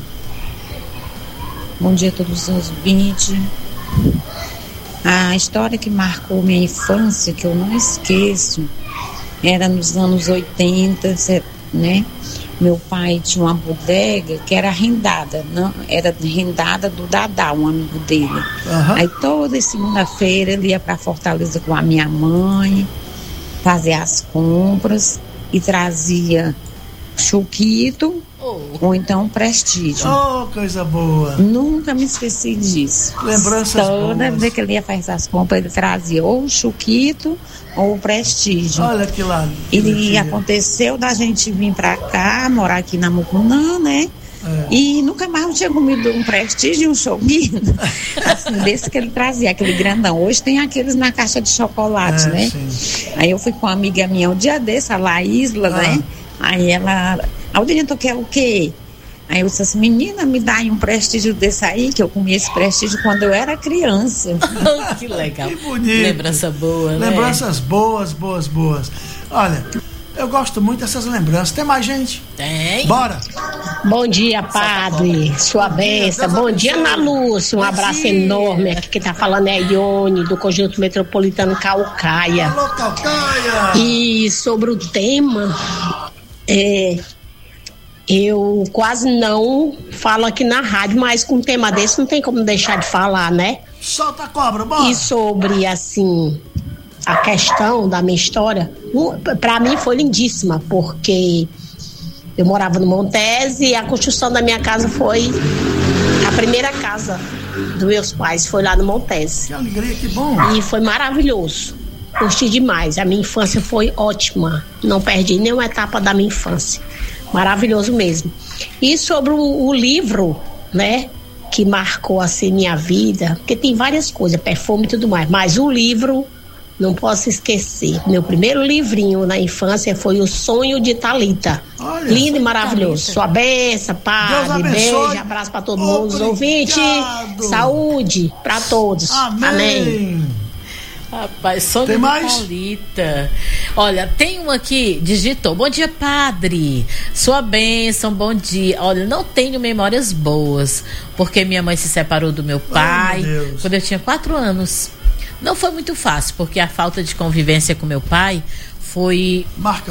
Bom dia a todos os ouvintes. A história que marcou minha infância, que eu não esqueço, era nos anos 80, né? Meu pai tinha uma bodega que era arrendada, não, era arrendada do Dadá, um amigo dele. Aí toda segunda-feira ele ia para Fortaleza com a minha mãe, fazer as compras e trazia chuquito ou então prestígio. Oh, coisa boa. Nunca me esqueci disso. Lembranças Toda boas. vez que ele ia fazer as compras, ele trazia ou o chuquito ou o prestígio. Olha que lá. E aconteceu da gente vir pra cá, morar aqui na Mucunã, né? E nunca mais eu tinha comido um prestígio e um choquito. Assim, desse que ele trazia, aquele grandão. Hoje tem aqueles na caixa de chocolate, né? Sim. Aí eu fui com uma amiga minha um dia desse, a Laísla, né? Aí ela, Aldinha, tu quer o quê? Aí eu disse assim, menina, me dá aí um prestígio desse aí, que eu comi esse prestígio quando eu era criança. Que legal. Que bonito. Lembrança boa, né? Lembranças boas. Olha, eu gosto muito dessas lembranças. Tem mais gente? Tem. Bora. Bom dia, padre. Sua bênção. Bom dia, Ana Lúcia. Um abraço enorme. Aqui quem tá falando é a Ione, do Conjunto Metropolitano Caucaia. Alô, Caucaia. E sobre o tema, eu quase não falo aqui na rádio, mas com um tema desse não tem como deixar de falar, né? Solta a cobra, bora. E sobre, assim, a questão da minha história, pra mim foi lindíssima, porque eu morava no Montese e a construção da minha casa foi a primeira casa dos meus pais, foi lá no Montese. Que alegria, que bom. E foi maravilhoso. Curti demais. A minha infância foi ótima. Não perdi nenhuma etapa da minha infância. Maravilhoso mesmo. E sobre o livro, né, que marcou assim minha vida, porque tem várias coisas, perfume e tudo mais, mas o livro, não posso esquecer. Meu primeiro livrinho na infância foi O Sonho de Thalita. Olha, lindo e maravilhoso. Sua benção, padre, beijo, abraço para todo mundo, os ouvintes, saúde para todos. Amém. Rapaz, Sonho de Thalita. Olha, tem um aqui, digitou. Bom dia, padre. Sua bênção, bom dia. Olha, não tenho memórias boas, porque minha mãe se separou do meu pai quando eu tinha 4 anos. Não foi muito fácil, porque a falta de convivência com meu pai foi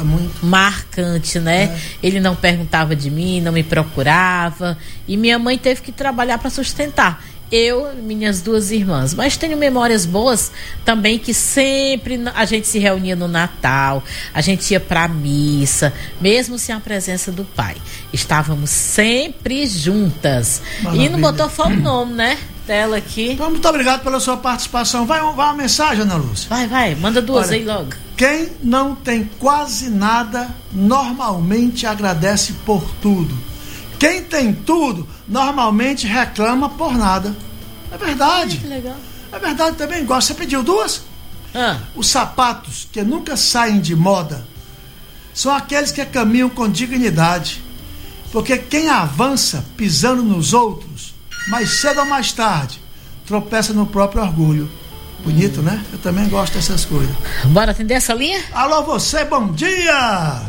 marcante, né? Ele não perguntava de mim, não me procurava, e minha mãe teve que trabalhar para sustentar eu e minhas 2 irmãs. Mas tenho memórias boas também, que sempre a gente se reunia no Natal, a gente ia pra missa, mesmo sem a presença do pai. Estávamos sempre juntas. Maravilha. E não botou só o nome, né? Dela aqui. Então, muito obrigado pela sua participação. Vai uma mensagem, Ana Lúcia. Vai, manda 2 aí logo. Quem não tem quase nada, normalmente agradece por tudo. Quem tem tudo, normalmente reclama por nada. É verdade. Que legal. É verdade também. Igual você pediu 2? Os sapatos que nunca saem de moda são aqueles que caminham com dignidade. Porque quem avança pisando nos outros, mais cedo ou mais tarde, tropeça no próprio orgulho. Bonito, né? Eu também gosto dessas coisas. Bora atender essa linha? Alô, você, bom dia!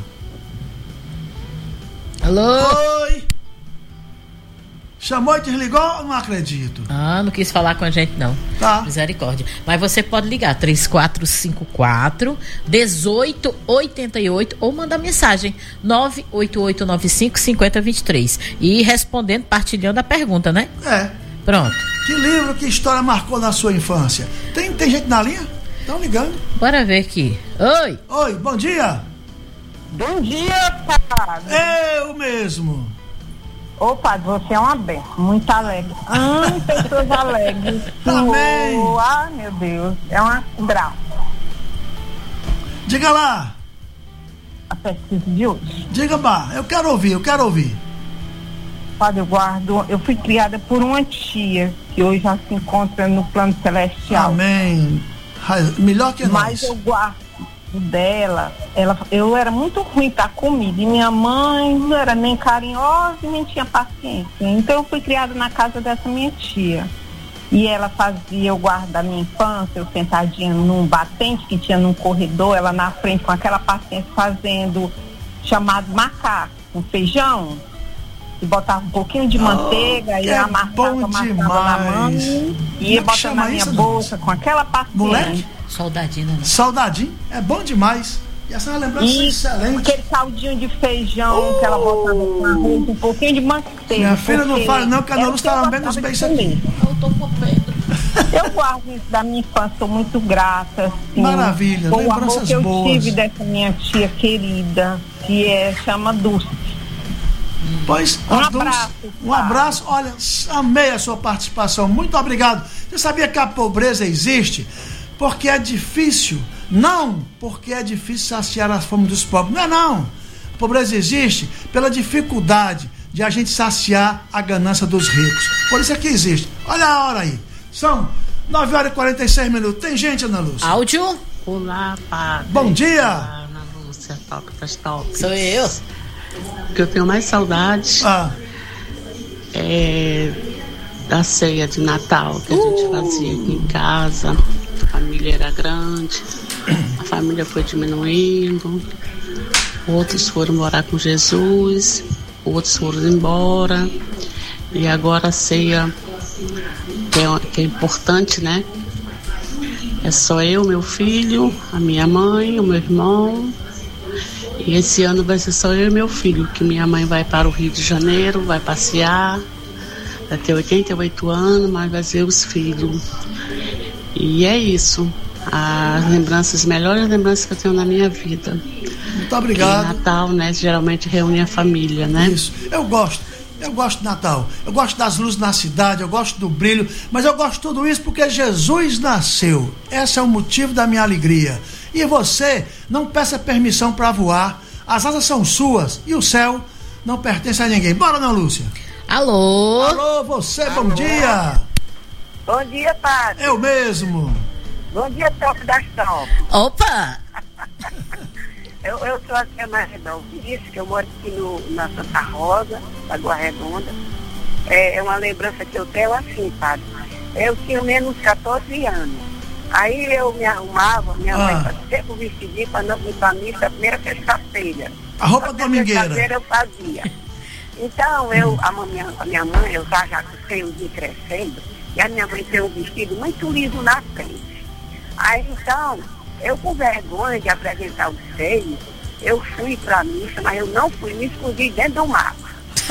Alô? Oi! Chamou e desligou? Não acredito. Não quis falar com a gente, não. Tá. Misericórdia. Mas você pode ligar 3454-1888 ou mandar mensagem 98895-5023. E respondendo, partilhando a pergunta, né? Pronto. Que livro, que história marcou na sua infância? Tem gente na linha? Estão ligando. Bora ver aqui. Oi. Oi, bom dia. Bom dia, padre. Eu mesmo. Ô, padre, você é uma benção, muito alegre. Pessoas alegres. Amém. Ai, meu Deus, é uma graça. Diga lá. A pesquisa de hoje. Diga, Bar, eu quero ouvir. Padre, eu fui criada por uma tia, que hoje já se encontra no plano celestial. Amém. Melhor que nós. Mas eu guardo dela, eu era muito ruim para comida, e minha mãe não era nem carinhosa e nem tinha paciência. Então eu fui criada na casa dessa minha tia. E ela fazia eu guardar minha infância, eu sentadinha num batente que tinha num corredor, ela na frente com aquela paciência fazendo chamado macaco, com feijão, e botava um pouquinho de manteiga e amassava na mão e ia botando na minha boca com aquela paciência. Moleque? Soldadinho, né? Soldadinho, é bom demais. E essa lembrança é excelente. Aquele caldinho de feijão que ela botava com arroz, um pouquinho de manteiga. Minha filha não fala não, que a Ana Lúcia tá lambendo os beijos aqui. Eu tô com Pedro. Eu guardo isso da minha infância, sou muito grata. Assim, Maravilha, com o amor que eu boas. tive dessa minha tia querida, que chama Dulce. Pois, um abraço. Olha, amei a sua participação. Muito obrigado. Você sabia que a pobreza existe? Porque é difícil. Não porque é difícil saciar a fome dos pobres. Não. A pobreza existe pela dificuldade de a gente saciar a ganância dos ricos. Por isso é que existe. Olha a hora aí. São 9h46. Tem gente, Ana Lúcia? Áudio? Olá, padre. Bom dia. Olá, Ana Lúcia, top das top. Sou eu. O que eu tenho mais saudade é da ceia de Natal que a gente fazia aqui em casa. A família era grande, a família foi diminuindo, outros foram morar com Jesus, outros foram embora, e agora a ceia, que é importante, né? É só eu, meu filho, a minha mãe, o meu irmão. E esse ano vai ser só eu e meu filho, que minha mãe vai para o Rio de Janeiro, vai passear, vai ter 88 anos, mas vai ser os filhos. E é isso, as melhores lembranças que eu tenho na minha vida. Muito obrigado. E Natal, né, geralmente reúne a família, né? Isso, eu gosto de Natal, eu gosto das luzes na cidade, eu gosto do brilho, mas eu gosto de tudo isso porque Jesus nasceu. Esse é o motivo da minha alegria. E você não peça permissão para voar, as asas são suas e o céu não pertence a ninguém. Bora, Ana Lúcia. Alô? Alô, você, bom dia. Bom dia, padre. Eu mesmo. Bom dia, top das top. Opa! Eu sou a Tia Maridão, que eu moro aqui na Santa Rosa, Lagoa Redonda. É uma lembrança que eu tenho assim, padre. Eu tinha menos 14 anos. Aí eu me arrumava, minha mãe fazia sempre o vestidinho para não ir para a missa, a primeira sexta-feira. A roupa domingueira. Sexta-feira eu fazia. Então, a minha mãe, eu já sei o dia crescendo, e a minha mãe tem um vestido muito liso na frente. Aí, então, eu com vergonha de apresentar os seios, eu fui para a missa, mas eu não fui, me escondi dentro do mato.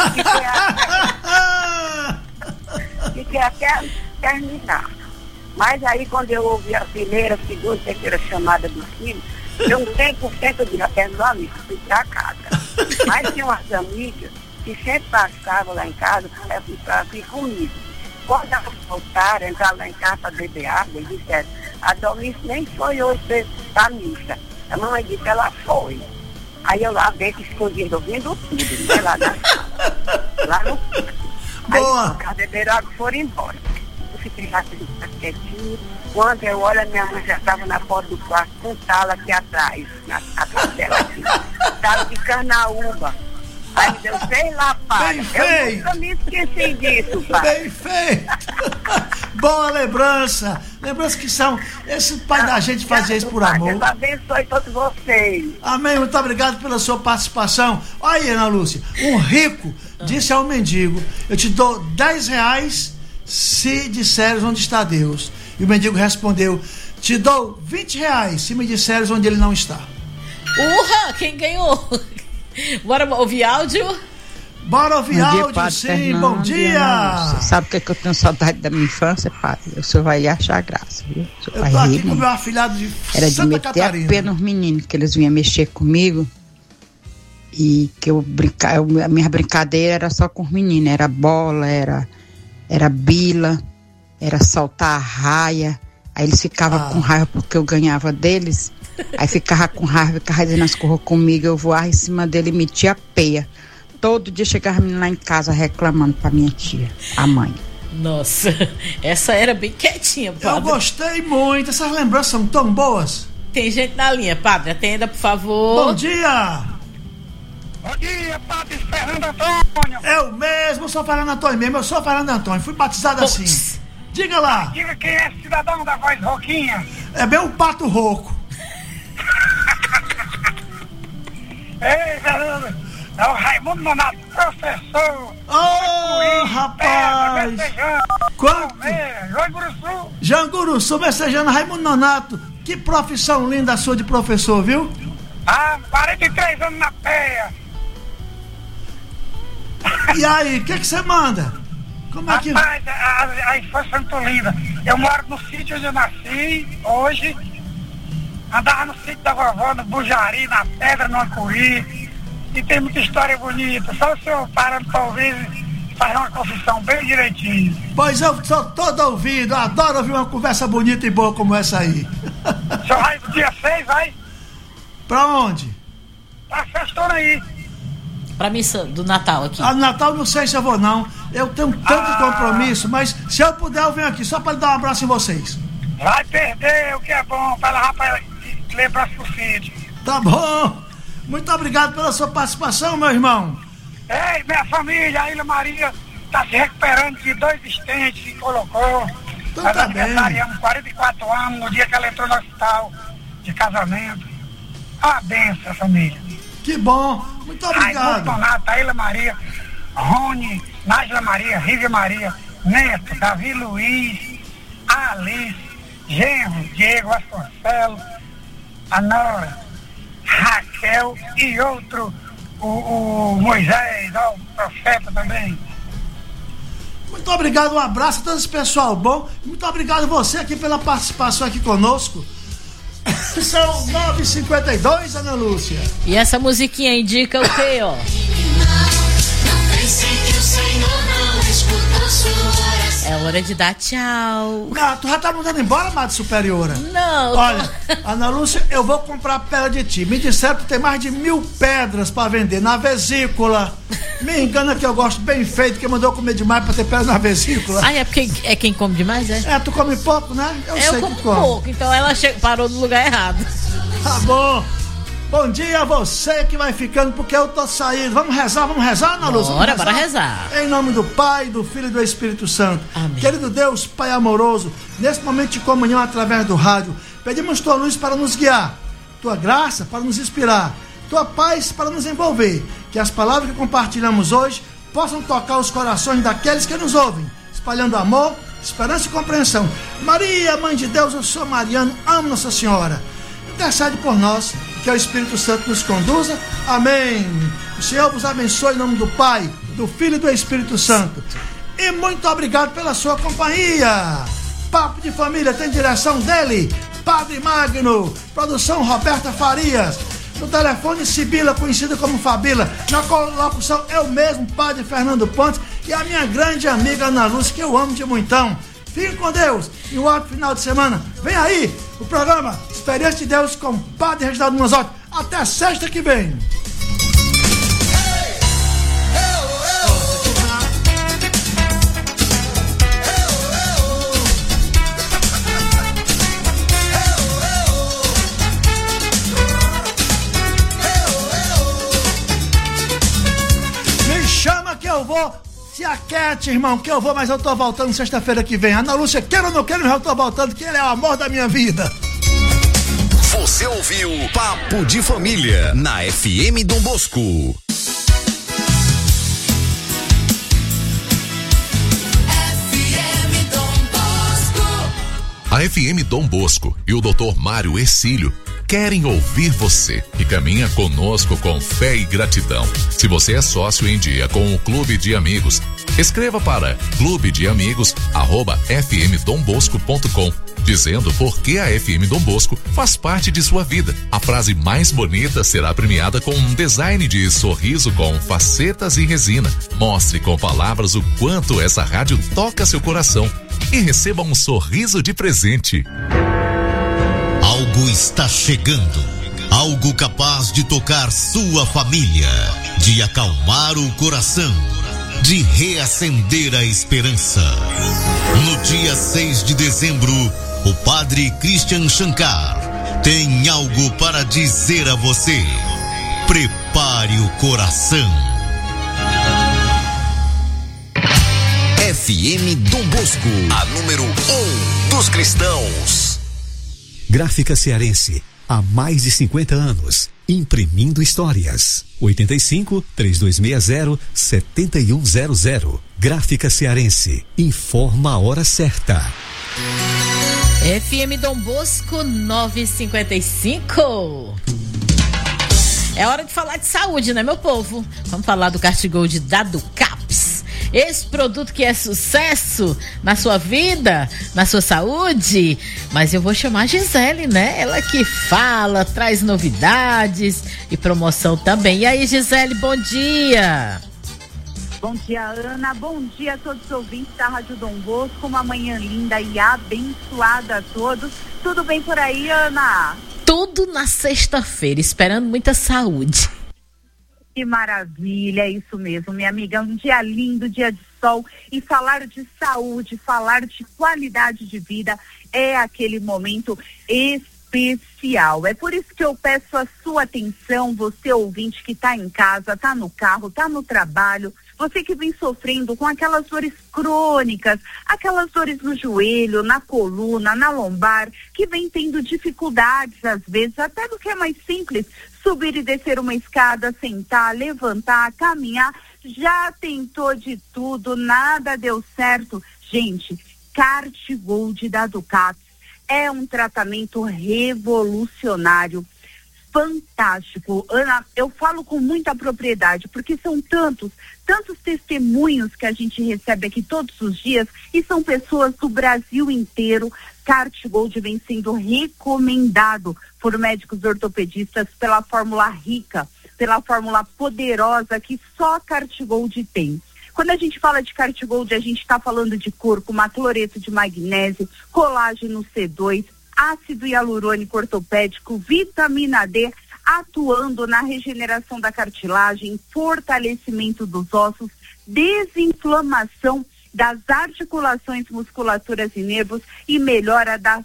Fiquei até terminar. Mas aí, quando eu ouvi a primeira, segunda, terceira chamada do filho, deu um 100% eu disse, até no amigo, fui para casa. Mas tinha umas amigas que sempre passavam lá em casa para vir comigo. Quando elas voltaram, entraram lá em casa para beber água, eles disseram, a Domingos nem foi hoje para a missa. A mamãe disse, ela foi. Aí eu lá dentro, escondido, ouvindo tudo, né, lá na sala. Lá no... Aí, os beberam água e foram embora. Fiquei lá quietinho. Quando eu olho, a minha mãe já estava na porta do quarto, com um talo aqui atrás, atrás dela aqui. Talo de carnaúba. Aí deu, sei lá, pai. Eu nunca me esqueci disso, pai. Bem feito. Boa lembrança. Lembranças que são. Esse pai da gente fazia isso por amor. Deus abençoe todos vocês. Amém. Muito obrigado pela sua participação. Olha aí, Ana Lúcia. Um rico disse ao mendigo: eu te dou R$10 se disseres onde está Deus. E o mendigo respondeu: te dou R$20 se me disseres onde ele não está. Quem ganhou? Bora ouvir áudio? Bora ouvir bom áudio, dia, padre sim, Fernando, bom dia. Você sabe o que, é que eu tenho saudade da minha infância, padre? O senhor vai achar graça, viu? Eu tô aqui com o meu afilhado de Era de Santa meter Catarina. a pé nos meninos, que eles vinham mexer comigo. E que a minha brincadeira era só com os meninos. Era bola, era bila, era soltar a raia. Aí eles ficavam com raiva porque eu ganhava deles. Aí ficava com raiva, ficava dizendo as coisas comigo. Eu voava em cima dele e metia a peia. Todo dia chegava a menina lá em casa reclamando pra minha tia, a mãe. Nossa, essa era bem quietinha, padre. Eu gostei muito, essas lembranças são tão boas. Tem gente na linha, padre, atenda, por favor. Bom dia! Bom dia, padre Fernando Antônio. Eu mesmo sou Fernando Antônio mesmo, eu sou Fernando Antônio, fui batizado assim. Diga lá. Diga quem é cidadão da voz rouquinha. É bem um pato rouco. Ei, Fernando, é o Raimundo Nonato, professor. Ô, rapaz. Quanto? Janguruçu. Janguruçu, messejando Raimundo Nonato. Que profissão linda a sua de professor, viu? Ah, 43 anos na peia. E aí, o que você manda? Como é que... Rapaz, a infância foi muito linda. Eu moro no sítio onde eu nasci, hoje. Andava no sítio da vovó, no Bujari, na Pedra, no Acuri. E tem muita história bonita. Só o senhor parando pra ouvir, fazer uma confissão bem direitinho. Pois eu sou todo ouvido, adoro ouvir uma conversa bonita e boa como essa aí. O senhor vai pro dia 6, vai? Pra onde? Pra festona aí. Pra missa do Natal aqui. Ah, no Natal não sei se eu vou não. Eu tenho tanto compromisso, mas se eu puder eu venho aqui, só pra dar um abraço em vocês. Vai perder o que é bom, pra lá, rapaz, lembrar pro sítio. Tá bom. Muito obrigado pela sua participação, meu irmão. Ei, minha família, a Ilha Maria tá se recuperando de 2 estentes que colocou. Então Nós tá bem. aniversariamos 44 anos no dia que ela entrou no hospital de casamento. Uma benção, família. Que bom. Muito obrigado. Donato, a Ilha Maria, Rony, Nájila Maria, Rívia Maria, Neto, Davi Luiz, Alice, Genro, Diego Vasconcelos, a Nora, Raquel e outro, o Moisés, ó, o profeta também. Muito obrigado, um abraço a todo esse pessoal bom. Muito obrigado você aqui pela participação aqui conosco. São 9h52, Ana Lúcia. E essa musiquinha indica o quê, ó? Não pense que o Senhor não escutou sua oração. É hora de dar tchau. Não, tu já tá mandando embora, Madre Superiora? Não. Olha, Ana Lúcia, eu vou comprar pedra de ti. Me disseram que tem mais de 1000 pedras pra vender na vesícula. Me engana que eu gosto bem feito, que mandou comer demais pra ter pedra na vesícula. Ah, é porque é quem come demais, é? É, tu come pouco, né? Eu sei como que come. pouco, então ela parou no lugar errado. Tá bom. Bom dia a você que vai ficando, porque eu tô saindo. Vamos rezar, Ana Lúcia? Bora rezar. Em nome do Pai, do Filho e do Espírito Santo. Amém. Querido Deus, Pai amoroso, nesse momento de comunhão através do rádio, pedimos tua luz para nos guiar, tua graça para nos inspirar, tua paz para nos envolver, que as palavras que compartilhamos hoje possam tocar os corações daqueles que nos ouvem, espalhando amor, esperança e compreensão. Maria, Mãe de Deus, eu sou mariano, amo Nossa Senhora. Intercede por nós, que o Espírito Santo nos conduza. Amém. O Senhor vos abençoe em nome do Pai, do Filho e do Espírito Santo. E muito obrigado pela sua companhia. Papo de Família tem direção dele, Padre Magno, produção Roberta Farias, no telefone Sibila, conhecida como Fabila, na locução eu mesmo, Padre Fernando Pontes, e a minha grande amiga Ana Lúcia, que eu amo de muitão. Fique com Deus e um ótimo final de semana. Vem aí o programa Experiência de Deus com Padre Reginaldo Manzotti. Até sexta que vem. Me chama que eu vou. Se aquete, irmão, que eu vou, mas eu tô voltando sexta-feira que vem. Ana Lúcia, quero ou não quero, mas eu tô voltando, que ele é o amor da minha vida. Você ouviu Papo de Família na FM Dom Bosco. A FM Dom Bosco e o Dr. Mário Ercílio querem ouvir você e caminha conosco com fé e gratidão. Se você é sócio em dia com o Clube de Amigos, escreva para clubedeamigos@fmdombosco.com, dizendo por que a FM Dom Bosco faz parte de sua vida. A frase mais bonita será premiada com um design de sorriso com facetas e resina. Mostre com palavras o quanto essa rádio toca seu coração e receba um sorriso de presente. Algo está chegando, algo capaz de tocar sua família, de acalmar o coração, de reacender a esperança. No dia 6 de dezembro, o Padre Christian Shankar tem algo para dizer a você. Prepare o coração. FM Dom Bosco, a número 1 dos cristãos. Gráfica Cearense, há mais de 50 anos, imprimindo histórias. 85-3260-7100. Gráfica Cearense, informa a hora certa. FM Dom Bosco 955. É hora de falar de saúde, né, meu povo? Vamos falar do Cartigold da Ducaps. Esse produto que é sucesso na sua vida, na sua saúde. Mas eu vou chamar a Gisele, né? Ela que fala, traz novidades e promoção também. E aí, Gisele, bom dia. Bom dia, Ana. Bom dia a todos os ouvintes da Rádio Dom Bosco. Uma manhã linda e abençoada a todos. Tudo bem por aí, Ana? Tudo na sexta-feira, esperando muita saúde. Que maravilha, é isso mesmo, minha amiga. Um dia lindo, dia de sol. E falar de saúde, falar de qualidade de vida é aquele momento especial. É por isso que eu peço a sua atenção, você ouvinte que está em casa, está no carro, está no trabalho, você que vem sofrendo com aquelas dores crônicas, aquelas dores no joelho, na coluna, na lombar, que vem tendo dificuldades às vezes, até do que é mais simples, subir e descer uma escada, sentar, levantar, caminhar, já tentou de tudo, nada deu certo. Gente, Cartigold da Ducaps é um tratamento revolucionário, fantástico. Ana, eu falo com muita propriedade, porque são tantos testemunhos que a gente recebe aqui todos os dias, e são pessoas do Brasil inteiro. Cartigold vem sendo recomendado por médicos ortopedistas pela fórmula rica, pela fórmula poderosa que só Cartigold tem. Quando a gente fala de Cartigold, a gente está falando de cúrcuma, cloreto de magnésio, colágeno C2, ácido hialurônico ortopédico, vitamina D, atuando na regeneração da cartilagem, fortalecimento dos ossos, desinflamação das articulações, musculaturas e nervos e melhora da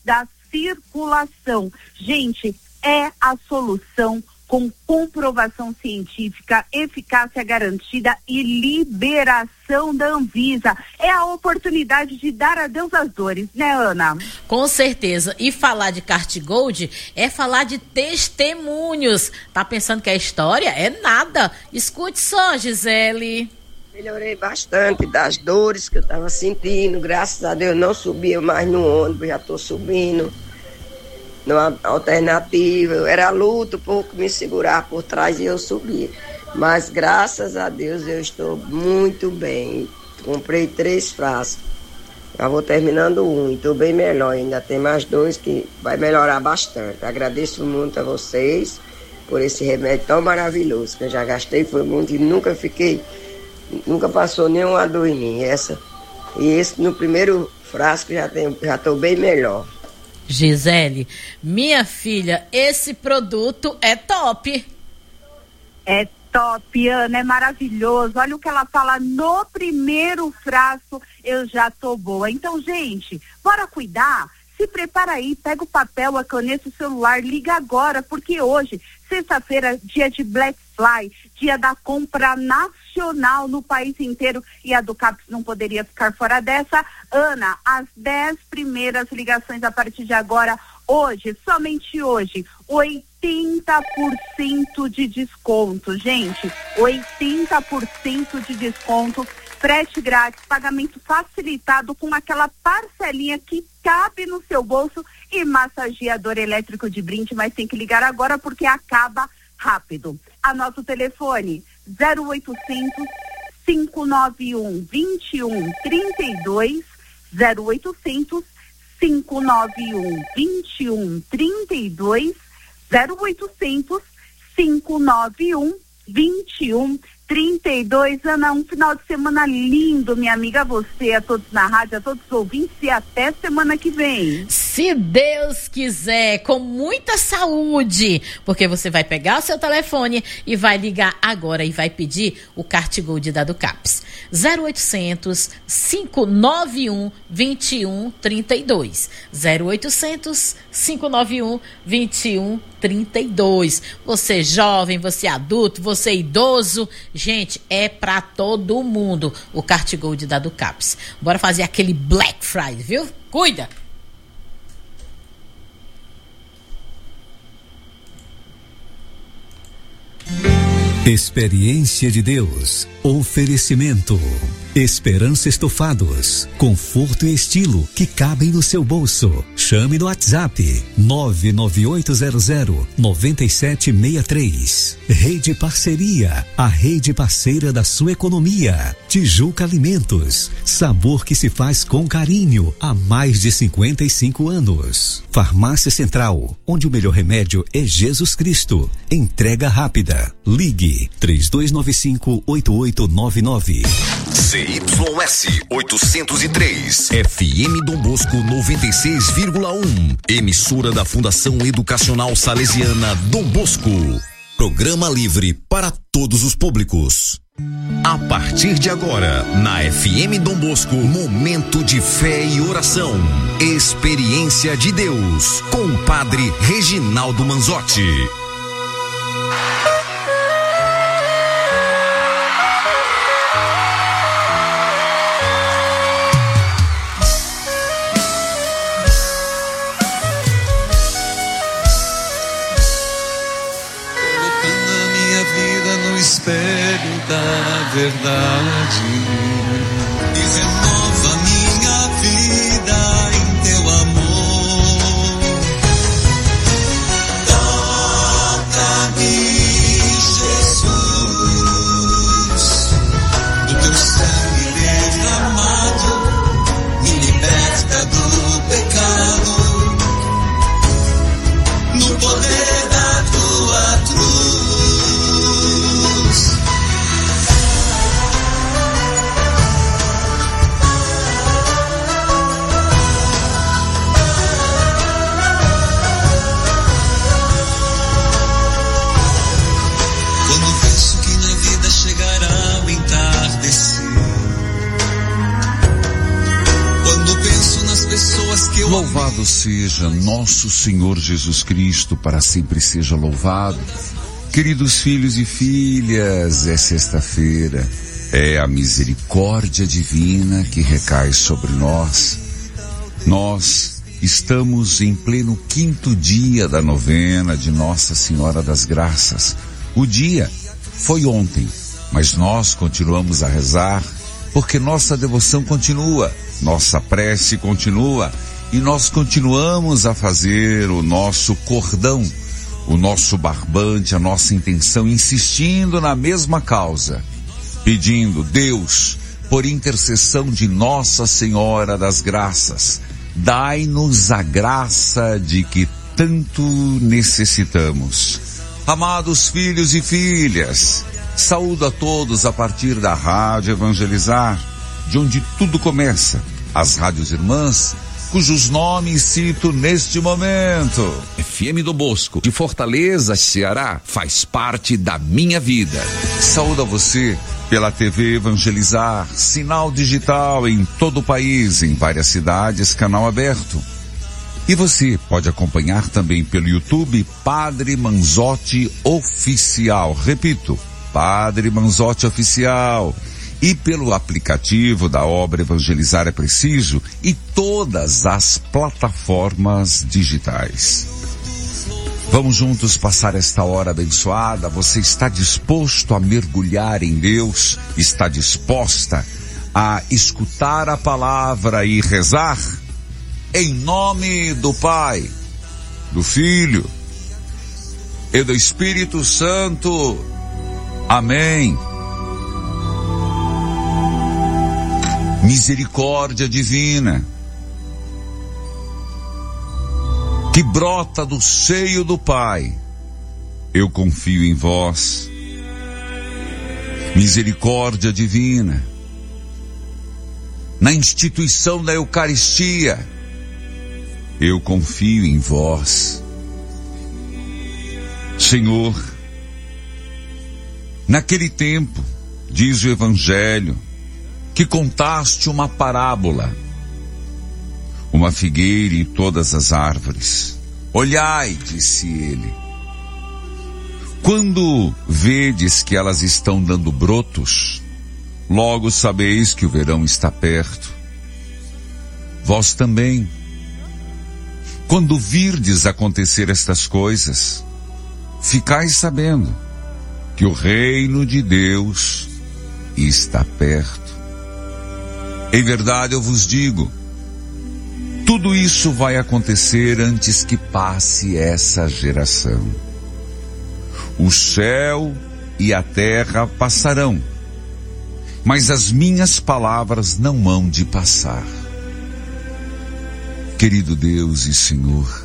circulação. Gente, é a solução com comprovação científica, eficácia garantida e liberação da Anvisa. É a oportunidade de dar adeus às dores, né, Ana? Com certeza. E falar de Cartigold é falar de testemunhos. Tá pensando que é história? É nada. Escute só, Gisele. Melhorei bastante das dores que eu estava sentindo. Graças a Deus não subia mais no ônibus, já estou subindo. Numa alternativa, eu era luto por me segurar por trás e eu subia. Mas graças a Deus eu estou muito bem. Comprei 3 frascos. Já vou terminando um, estou bem melhor. Ainda tem mais 2 que vai melhorar bastante. Agradeço muito a vocês por esse remédio tão maravilhoso, que eu já gastei, foi muito e nunca passou nenhuma dor em mim. E esse no primeiro frasco já estou bem melhor. Gisele, minha filha, esse produto é top. É top, Ana, é maravilhoso. Olha o que ela fala, no primeiro frasco eu já tô boa. Então, gente, bora cuidar? Se prepara aí, pega o papel, a caneta, o celular, liga agora, porque hoje, sexta-feira, dia de Black Friday, dia da compra nacional no país inteiro, e a Ducaps não poderia ficar fora dessa. Ana, as 10 primeiras ligações a partir de agora, hoje, somente hoje, 80% de desconto, gente, 80% de desconto, frete grátis, pagamento facilitado com aquela parcelinha que cabe no seu bolso e massageador elétrico de brinde, mas tem que ligar agora porque acaba rápido. Anota o telefone 0800 591 2132, 0800 591 2132, 0800 591 2132. Ana, um final de semana lindo, minha amiga, a você, a todos na rádio, a todos os ouvintes, e até semana que vem. Se Deus quiser, com muita saúde, porque você vai pegar o seu telefone e vai ligar agora e vai pedir o Cartigold da Ducaps. 0800 591 2132. 0800 591 2132. Você jovem, você adulto, você idoso, gente, é pra todo mundo o Cartigold da Ducaps. Bora fazer aquele Black Friday, viu? Cuida! Experiência de Deus. Oferecimento. Esperança Estofados. Conforto e estilo que cabem no seu bolso. Chame no WhatsApp 99800-9763. Rede Parceria. A rede parceira da sua economia. Tijuca Alimentos. Sabor que se faz com carinho há mais de 55 anos. Farmácia Central, onde o melhor remédio é Jesus Cristo. Entrega rápida. Ligue 3295-8899. CYS 803, FM Dom Bosco 96,1. Emissora da Fundação Educacional Salesiana Dom Bosco. Programa livre para todos os públicos. A partir de agora, na FM Dom Bosco, momento de fé e oração. Experiência de Deus, com o Padre Reginaldo Manzotti. Espelho da verdade e renova minha vida em teu amor. Toca-me, Jesus, do teu sangue derramado, me liberta do pecado, no poder da tua cruz. Louvado seja nosso Senhor Jesus Cristo, para sempre seja louvado. Queridos filhos e filhas, é sexta-feira, é a misericórdia divina que recai sobre nós. Nós estamos em pleno 5º dia da novena de Nossa Senhora das Graças. O dia foi ontem, mas nós continuamos a rezar, porque nossa devoção continua, nossa prece continua, e nós continuamos a fazer o nosso cordão, o nosso barbante, a nossa intenção, insistindo na mesma causa, pedindo: Deus, por intercessão de Nossa Senhora das Graças, dai-nos a graça de que tanto necessitamos. Amados filhos e filhas, saúdo a todos a partir da Rádio Evangelizar, de onde tudo começa, as rádios irmãs, cujos nomes cito neste momento. FM Dom Bosco, de Fortaleza, Ceará, faz parte da minha vida. Saúdo a você pela TV Evangelizar, sinal digital em todo o país, em várias cidades, canal aberto. E você pode acompanhar também pelo YouTube Padre Manzotti Oficial. Repito, Padre Manzotti Oficial. E pelo aplicativo da obra Evangelizar é Preciso e todas as plataformas digitais. Vamos juntos passar esta hora abençoada. Você está disposto a mergulhar em Deus? Está disposta a escutar a palavra e rezar? Em nome do Pai, do Filho e do Espírito Santo. Amém. Misericórdia divina, que brota do seio do Pai, eu confio em vós. Misericórdia divina, na instituição da Eucaristia, eu confio em vós. Senhor, naquele tempo, diz o Evangelho, que contaste uma parábola, uma figueira e todas as árvores. Olhai, disse ele, quando vedes que elas estão dando brotos, logo sabeis que o verão está perto. Vós também, quando virdes acontecer estas coisas, ficais sabendo porque o reino de Deus está perto. Em verdade eu vos digo, tudo isso vai acontecer antes que passe essa geração. O céu e a terra passarão, mas as minhas palavras não hão de passar. Querido Deus e Senhor,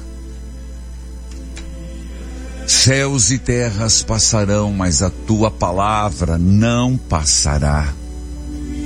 céus e terras passarão, mas a tua palavra não passará.